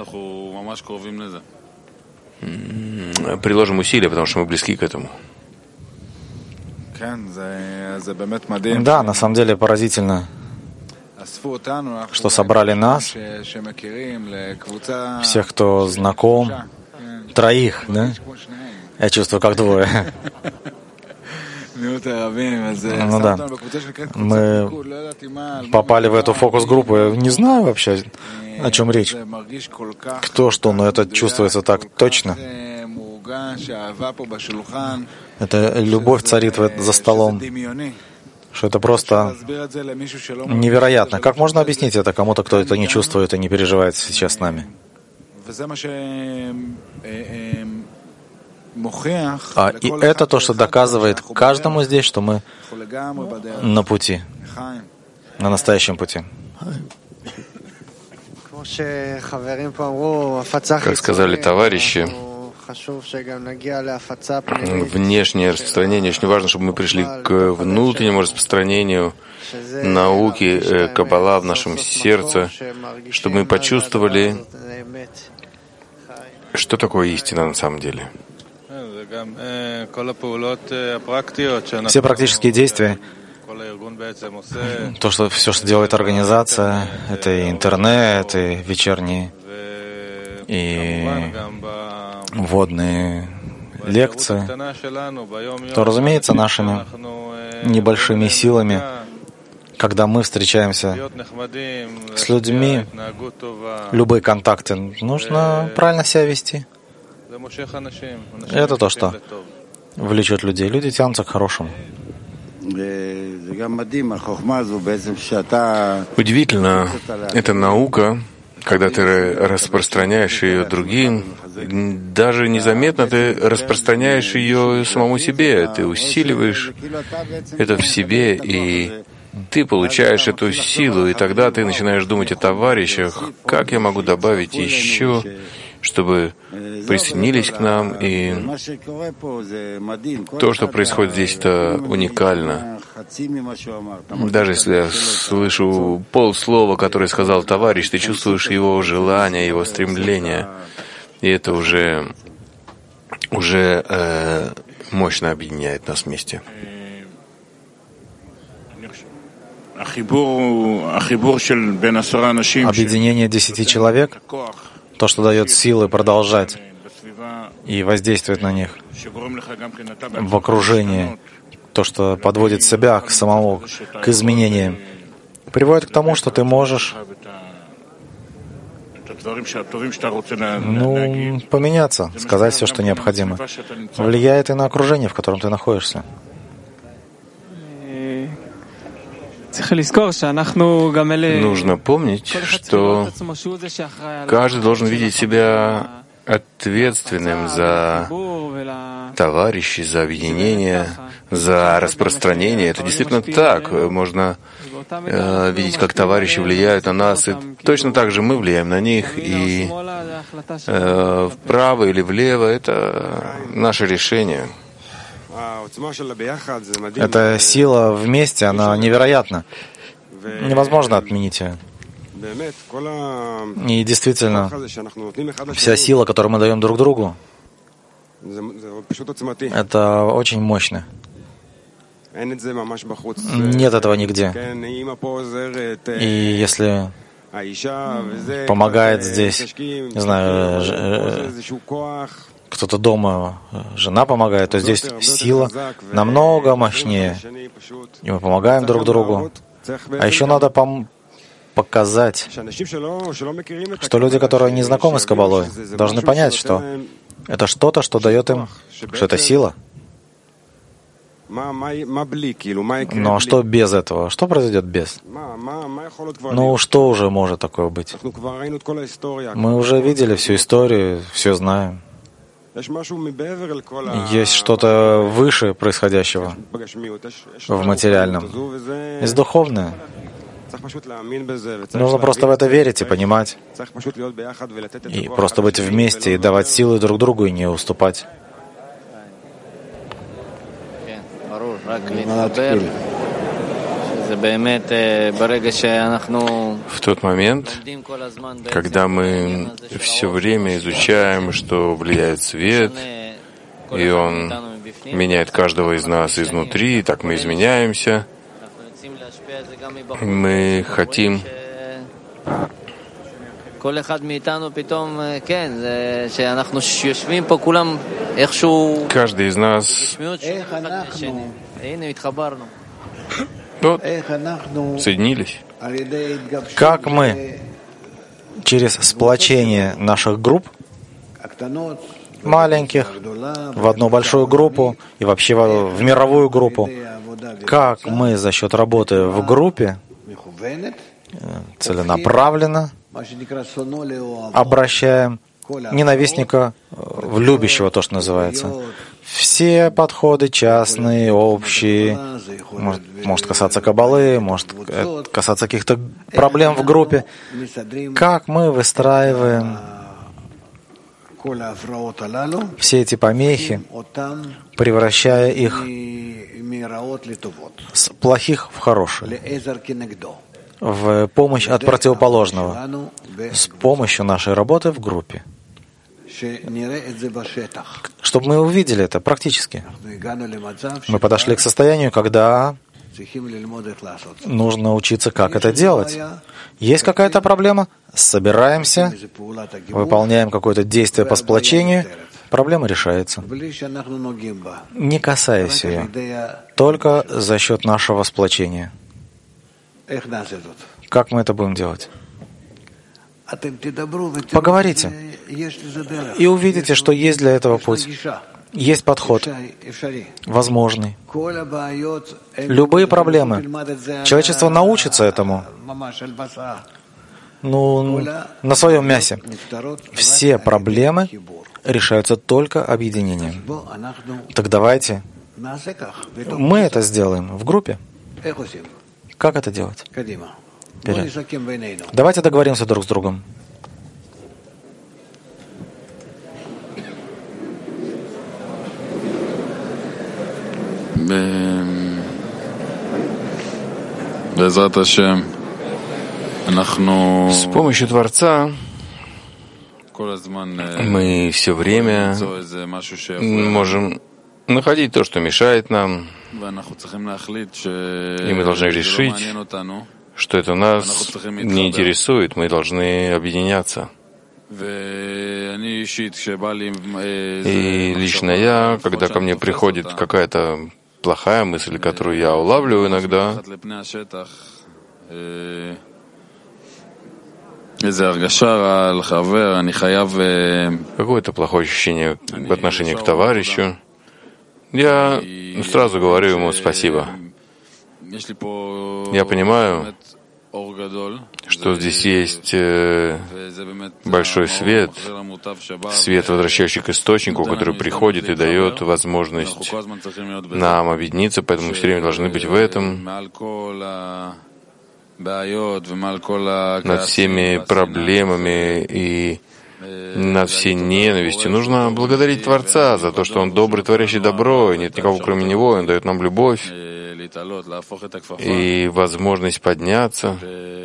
приложим усилия, потому что мы близки к этому. Да, на самом деле поразительно, что собрали нас, всех, кто знаком, троих, да? Я чувствую, как двое. Ну да. Мы попали в эту фокус-группу. Я не знаю вообще, о чем речь. Кто что, но это чувствуется так точно. Это любовь царит за столом. Что это просто невероятно. Как можно объяснить это кому-то, кто это не чувствует и не переживает сейчас с нами? А и это то, что доказывает каждому здесь, что мы на пути, на настоящем пути. Как сказали товарищи, внешнее распространение, очень важно, чтобы мы пришли к внутреннему распространению науки Каббала в нашем сердце, чтобы мы почувствовали, что такое истина на самом деле. Все практические действия, то, что все, что делает организация, это и интернет, и вечерние, и вводные лекции, то, разумеется, нашими небольшими силами, когда мы встречаемся с людьми, любые контакты, нужно правильно себя вести. Это то, что влечет людей. Люди тянутся к хорошему. Удивительно, эта наука, когда ты распространяешь ее другим, даже незаметно ты распространяешь ее самому себе, ты усиливаешь это в себе, и ты получаешь эту силу, и тогда ты начинаешь думать о товарищах, как я могу добавить еще, чтобы присоединились к нам, и то, что происходит здесь, это уникально. Даже если я слышу полслова, которое сказал товарищ, ты чувствуешь его желание, его стремление, и это уже, уже э, мощно объединяет нас вместе. Объединение десяти человек, то, что дает силы продолжать и воздействует на них в окружении, то, что подводит себя к самому, к изменениям, приводит к тому, что ты можешь ну, поменяться, сказать все, что необходимо. Влияет и на окружение, в котором ты находишься. Нужно помнить, что каждый должен видеть себя ответственным за товарищей, за объединение, за распространение. Это действительно так. Можно э, видеть, как товарищи влияют на нас, и точно так же мы влияем на них. И э, вправо или влево — это наше решение. Эта сила вместе, она невероятна. Невозможно отменить ее. И действительно, вся сила, которую мы даем друг другу, это очень мощно. Нет этого нигде. И если помогает здесь, не знаю, кто-то дома, жена помогает, то здесь сила намного мощнее. И мы помогаем друг другу. А еще надо пом- показать, что люди, которые не знакомы с Каббалой, должны понять, что это что-то, что дает им, что это сила. Но что без этого? Что произойдет без? Ну, что уже может такое быть? Мы уже видели всю историю, все знаем. Есть что-то выше происходящего в материальном. Есть духовное. Нужно просто в это верить и понимать. И просто быть вместе и давать силы друг другу и не уступать. В тот момент, когда мы все время изучаем, что влияет свет, и он меняет каждого из нас изнутри, и так мы изменяемся, мы хотим каждый из нас вот, соединились. Как мы через сплочение наших групп, маленьких, в одну большую группу и вообще в, в мировую группу, как мы за счет работы в группе целенаправленно обращаем ненавистника в любящего, то, что называется. Все подходы частные, общие, может, может касаться Каббалы, может касаться каких-то проблем в группе. Как мы выстраиваем все эти помехи, превращая их с плохих в хорошие, в помощь от противоположного, с помощью нашей работы в группе, чтобы мы увидели это практически. Мы подошли к состоянию, когда нужно учиться, как это делать. Есть какая-то проблема? Собираемся, выполняем какое-то действие по сплочению, проблема решается. Не касаясь ее, только за счет нашего сплочения. Как мы это будем делать? Поговорите и увидите, что есть для этого путь. Есть подход, возможный. Любые проблемы. Человечество научится этому. Ну, на своем мясе. Все проблемы решаются только объединением. Так давайте мы это сделаем в группе. Как это делать? Вперед. Давайте договоримся друг с другом. С помощью Творца мы все время можем находить то, что мешает нам, и мы должны решить, что это нас не интересует, мы должны объединяться. И лично я, когда ко мне приходит какая-то плохая мысль, которую я улавливаю иногда, какое-то плохое ощущение в отношении к товарищу, я сразу говорю ему спасибо. Я понимаю, что здесь есть большой свет, свет, возвращающий к источнику, который приходит и дает возможность нам объединиться, поэтому мы все время должны быть в этом. Над всеми проблемами и над всей ненавистью нужно благодарить Творца за то, что Он добрый, творящий добро, и нет никого кроме Него, Он дает нам любовь и возможность подняться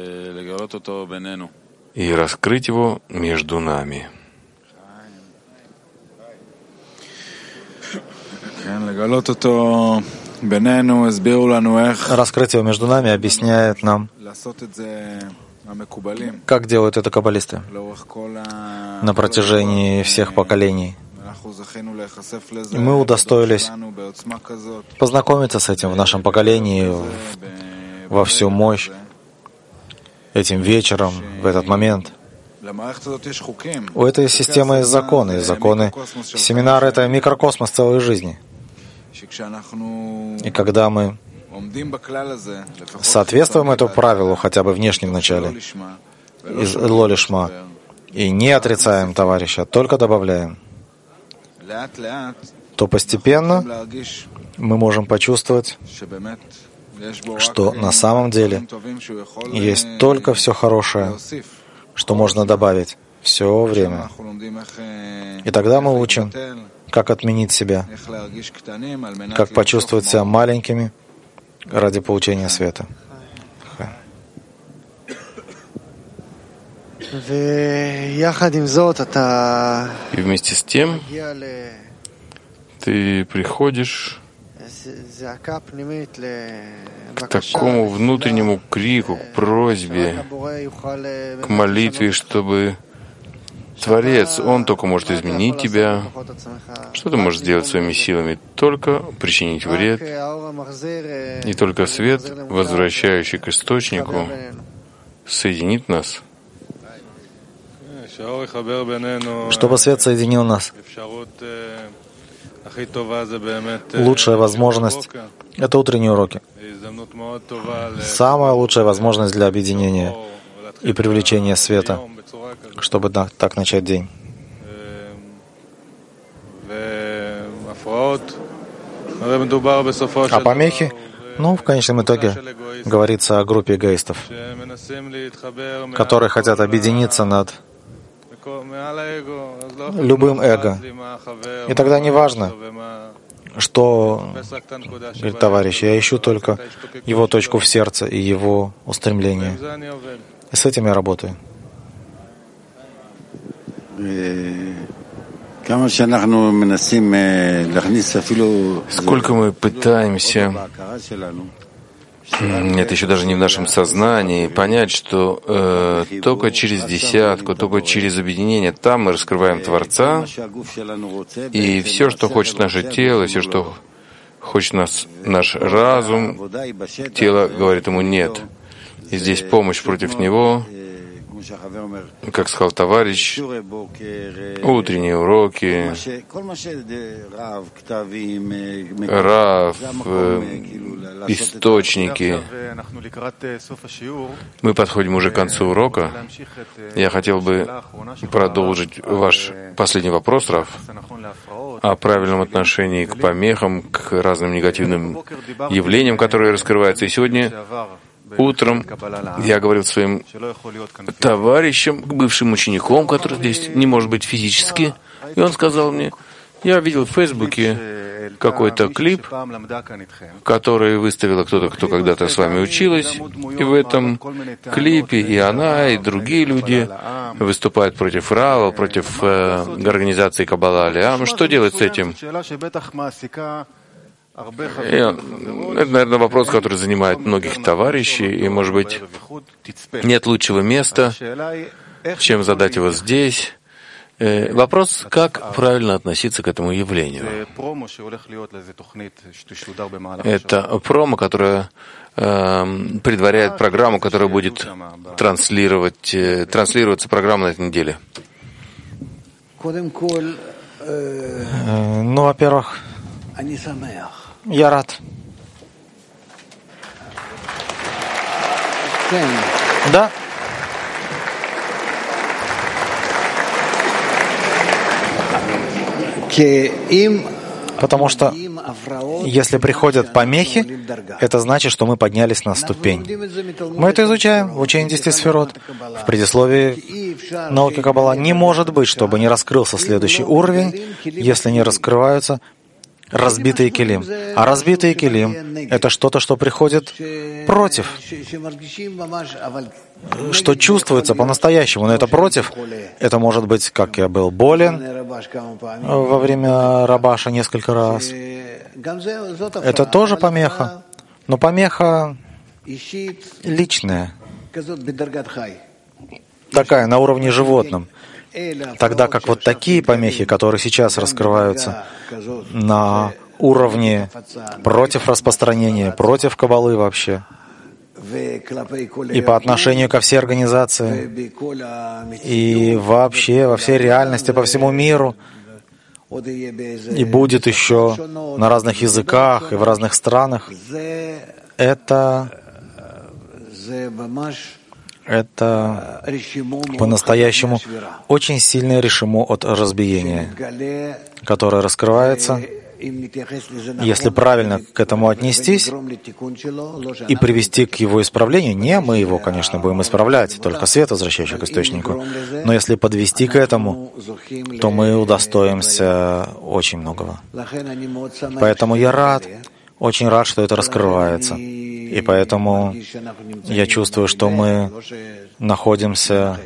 и раскрыть его между нами. Раскрыть его между нами объясняет нам, как делают это каббалисты на протяжении всех поколений. Мы удостоились познакомиться с этим в нашем поколении во всю мощь, этим вечером, в этот момент. У этой системы есть законы, и законы семинара — это микрокосмос целой жизни. И когда мы соответствуем этому правилу, хотя бы внешнем начале, из ло-лишма, и не отрицаем товарища, только добавляем, то постепенно мы можем почувствовать, что на самом деле есть только все хорошее, что можно добавить все время. И тогда мы учим, как отменить себя, как почувствовать себя маленькими ради получения света. И вместе с тем ты приходишь к такому внутреннему крику, к просьбе, к молитве, чтобы Творец, Он только может изменить тебя. Что ты можешь сделать своими силами? Только причинить вред. И только свет, возвращающий к источнику, соединит нас. Чтобы свет соединил нас. Лучшая возможность — это утренние уроки. Самая лучшая возможность для объединения и привлечения света, чтобы так начать день. А помехи? Ну, в конечном итоге говорится о группе эгоистов, которые хотят объединиться над любым эго. И тогда не важно, что, говорит товарищ, я ищу только его точку в сердце и его устремление. И с этим я работаю. Сколько мы пытаемся, это еще даже не в нашем сознании, понять, что э, только через десятку, только через объединение, там мы раскрываем Творца, и все, что хочет наше тело, все, что хочет нас, наш разум, тело говорит ему «нет». И здесь помощь против него, как сказал товарищ, утренние уроки, Рав, источники. Мы подходим уже к концу урока. Я хотел бы продолжить ваш последний вопрос, Рав, о правильном отношении к помехам, к разным негативным явлениям, которые раскрываются. И сегодня утром я говорил своим товарищам, бывшим учеником, который здесь не может быть физически, и он сказал мне: я видел в Фейсбуке какой-то клип, который выставила кто-то, кто когда-то с вами училась, и в этом клипе и она, и другие люди выступают против Рава, против э, организации Каббала Алиам. Что делать с этим? И, это, наверное, вопрос, который занимает многих товарищей, и, может быть, нет лучшего места, чем задать его здесь. Э, вопрос, как правильно относиться к этому явлению. Это промо, которое э, предваряет программу, которая будет транслировать, э, транслироваться программа на этой неделе. Э, ну, во-первых, я рад. Да. Потому что если приходят помехи, это значит, что мы поднялись на ступень. Мы это изучаем в учении десяти сферот. В предисловии науки Каббала не может быть, чтобы не раскрылся следующий уровень, если не раскрываются разбитые килим. А разбитые килим — это что-то, что приходит против, что чувствуется по-настоящему. Но это против. Это может быть, как я был болен во время Рабаша несколько раз. Это тоже помеха. Но помеха личная, такая, на уровне животном. Тогда как вот такие помехи, которые сейчас раскрываются на уровне против распространения, против Каббалы вообще, и по отношению ко всей организации, и вообще во всей реальности, по всему миру, и будет еще на разных языках и в разных странах, это... Это по-настоящему очень сильное решимо от разбиения, которое раскрывается, если правильно к этому отнестись и привести к его исправлению. Не мы его, конечно, будем исправлять, только свет, возвращающий к источнику. Но если подвести к этому, то мы удостоимся очень многого. Поэтому я рад, очень рад, что это раскрывается. И поэтому я чувствую, что мы находимся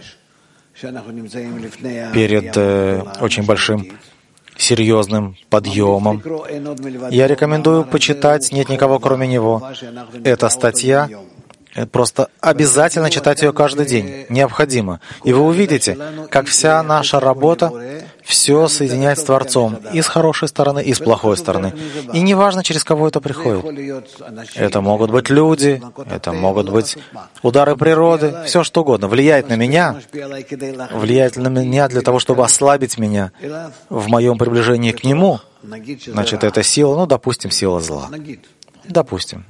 перед э, очень большим серьезным подъемом. Я рекомендую почитать «Нет никого, кроме него». Эта статья, просто обязательно читать ее каждый день. Необходимо. И вы увидите, как вся наша работа все соединяет с Творцом и с хорошей стороны, и с плохой стороны. И неважно, через кого это приходит. Это могут быть люди, это могут быть удары природы, все что угодно. Влияет на меня, влияет на меня для того, чтобы ослабить меня в моем приближении к Нему. Значит, это сила, ну, допустим, сила зла. Допустим.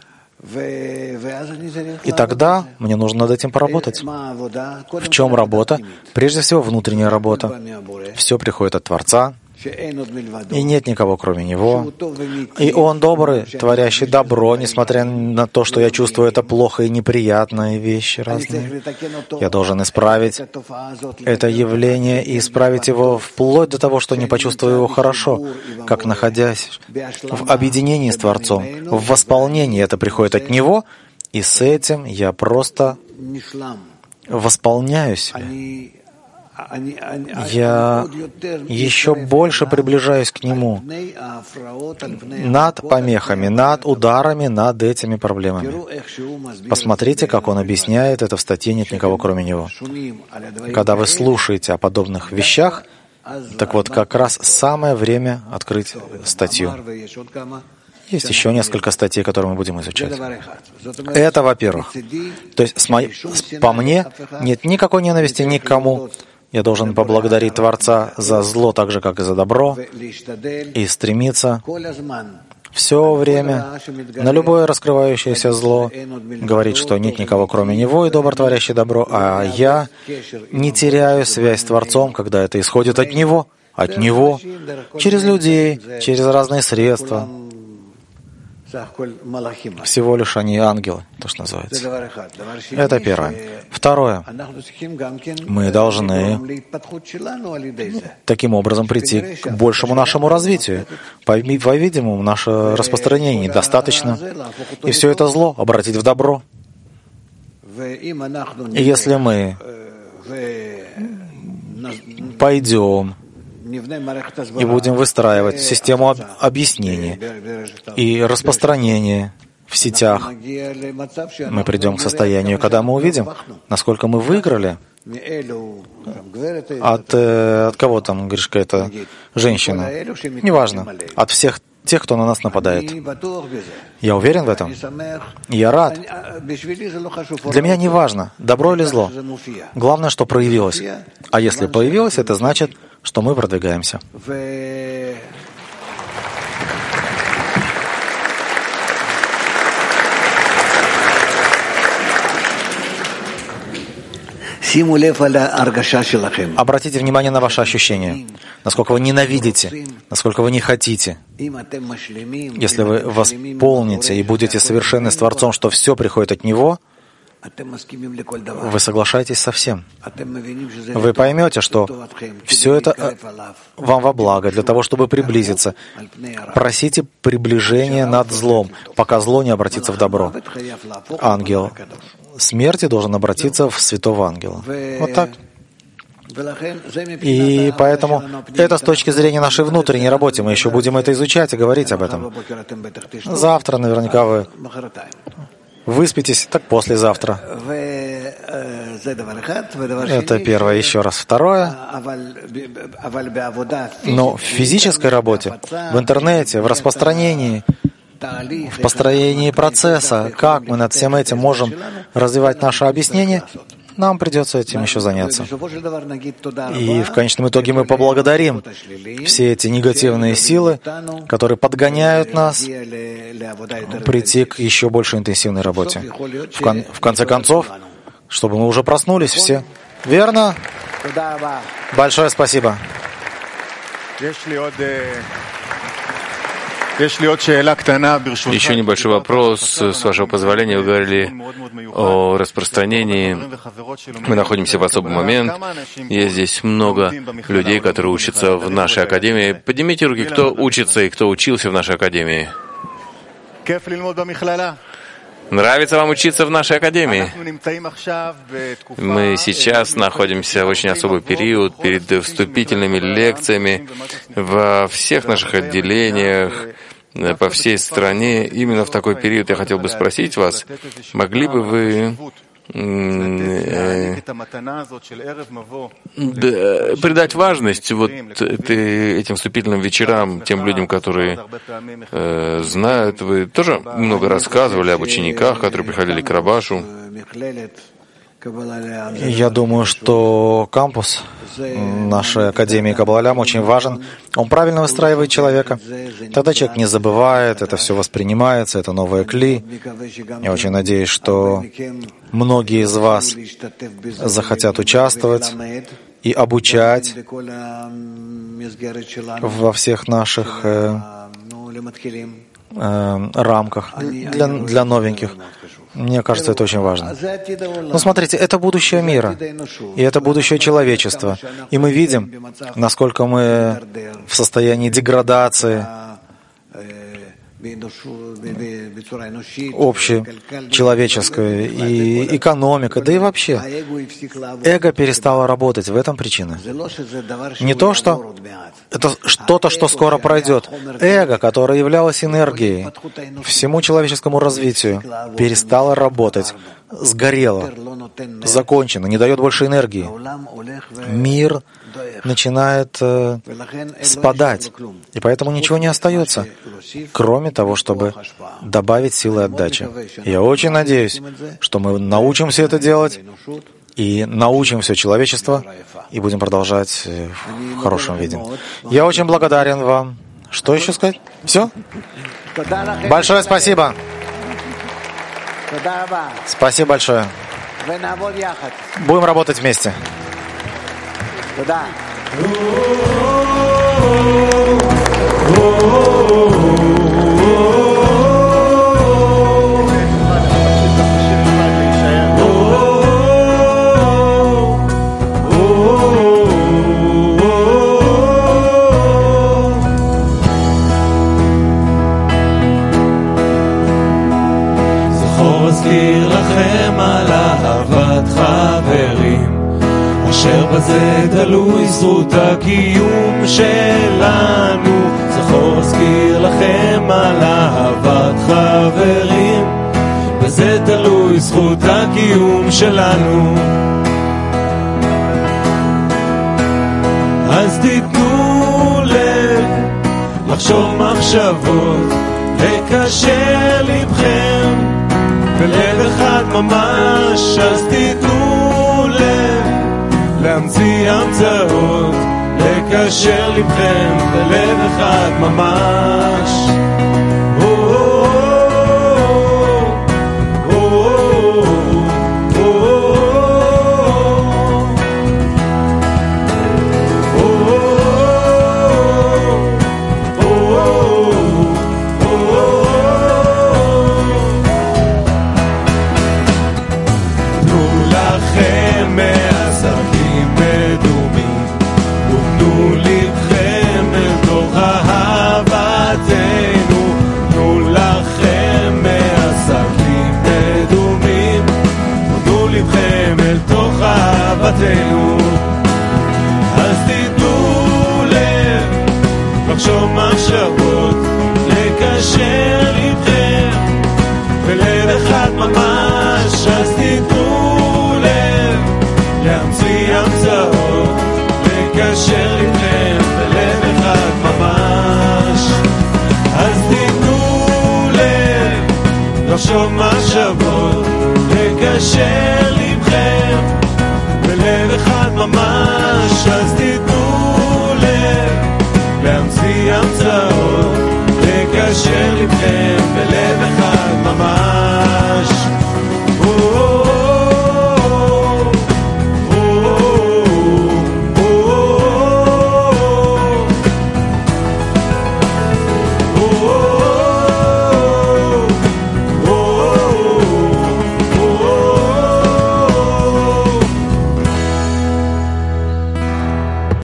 И тогда мне нужно над этим поработать. В чем работа? Прежде всего, внутренняя работа. Все приходит от Творца, и нет никого, кроме Него. И Он добрый, творящий добро, несмотря на то, что я чувствую это плохо и неприятные вещи разные. Я должен исправить это явление и исправить его вплоть до того, что не почувствую его хорошо, как находясь в объединении с Творцом, в восполнении. Это приходит от Него, и с этим я просто восполняю себя. Я еще больше приближаюсь к Нему над помехами, над ударами, над этими проблемами. Посмотрите, как Он объясняет это в статье «Нет никого, кроме Него». Когда вы слушаете о подобных вещах, так вот, как раз самое время открыть статью. Есть еще несколько статей, которые мы будем изучать. Это, во-первых. То есть, с мо... по мне, нет никакой ненависти ни к кому. Я должен поблагодарить Творца за зло, так же, как и за добро, и стремиться все время на любое раскрывающееся зло говорить, что нет никого, кроме Него, и добр, творящий добро, а я не теряю связь с Творцом, когда это исходит от Него, от Него, через людей, через разные средства. Всего лишь они ангелы, то, что называется. Это первое. Второе. Мы должны таким образом прийти к большему нашему развитию. По-видимому, наше распространение недостаточно. И все это зло обратить в добро. И если мы пойдем и будем выстраивать систему объяснений и распространения в сетях, мы придем к состоянию, когда мы увидим, насколько мы выиграли от, от кого там, говоришь, какая-то женщина, неважно, от всех тех, кто на нас нападает. Я уверен в этом. Я рад. Для меня не важно, добро или зло. Главное, что проявилось. А если появилось, это значит, что мы продвигаемся. Обратите внимание на ваши ощущения, насколько вы ненавидите, насколько вы не хотите. Если вы восполните и будете совершенны с Творцом, что все приходит от Него, вы соглашаетесь со всем. Вы поймете, что все это вам во благо, для того, чтобы приблизиться. Просите приближения над злом, пока зло не обратится в добро. Ангел смерти должен обратиться в святого ангела. Вот так. И поэтому это с точки зрения нашей внутренней работы. Мы еще будем это изучать и говорить об этом. Завтра наверняка вы выспитесь, так послезавтра. Это первое, еще раз. Второе. Но в физической работе, в интернете, в распространении, в построении процесса, как мы над всем этим можем развивать наше объяснение, нам придется этим еще заняться. И в конечном итоге мы поблагодарим все эти негативные силы, которые подгоняют нас прийти к еще больше интенсивной работе. В, кон- в конце концов, чтобы мы уже проснулись все. Верно? Большое спасибо. Еще небольшой вопрос, с вашего позволения. Вы говорили о распространении. Мы находимся в особый момент. Есть здесь много людей, которые учатся в нашей академии. Поднимите руки, кто учится и кто учился в нашей академии. Нравится вам учиться в нашей академии? Мы сейчас находимся в очень особый период перед вступительными лекциями во всех наших отделениях, по всей стране. Именно в такой период я хотел бы спросить вас, могли бы вы придать важность вот этим вступительным вечерам тем людям, которые э, знают. Вы тоже много рассказывали об учениках, которые приходили к Рабашу. Я думаю, что кампус нашей Академии Каббала-Олям очень важен. Он правильно выстраивает человека. Тогда человек не забывает, это все воспринимается, это новое кли. Я очень надеюсь, что многие из вас захотят участвовать и обучать во всех наших э, э, рамках для, для новеньких. Мне кажется, это очень важно. Но смотрите, это будущее мира, и это будущее человечества. И мы видим, насколько мы в состоянии деградации общечеловеческой, и экономика, да и вообще. Эго перестало работать, в этом причина. Не то, что это что-то, что скоро пройдет. Эго, которое являлось энергией всему человеческому развитию, перестало работать. сгорело, закончено, не дает больше энергии. Мир начинает э, спадать, и поэтому ничего не остается, кроме того, чтобы добавить силы отдачи. Я очень надеюсь, что мы научимся это делать, и научим все человечество, и будем продолжать в хорошем виде. Я очень благодарен вам. Что еще сказать? Все? Большое спасибо. Спасибо большое. Будем работать вместе. אזכיר לכם על אהבת חברים אשר בזה תלוי זכות הקיום שלנו. זכור אזכיר לכם על אהבת חברים בזה תלוי זכות הקיום שלנו. אז תיתנו לב לחשוב מחשבות לקשר לבכם בלב אחד ממש. אז תיתנו לב להמציא המצאות לקשר לבכם בלב אחד ממש. אז תיתנו לב לחשוב מחשבות לקשר לבכם בלב אחד ממש. אז תיתנו לב להמציא המצאות לקשר לבכם בלב אחד ממש. אז תיתנו לב לחשוב מחשבות לקשר לבכם בלב אחד ממש. אז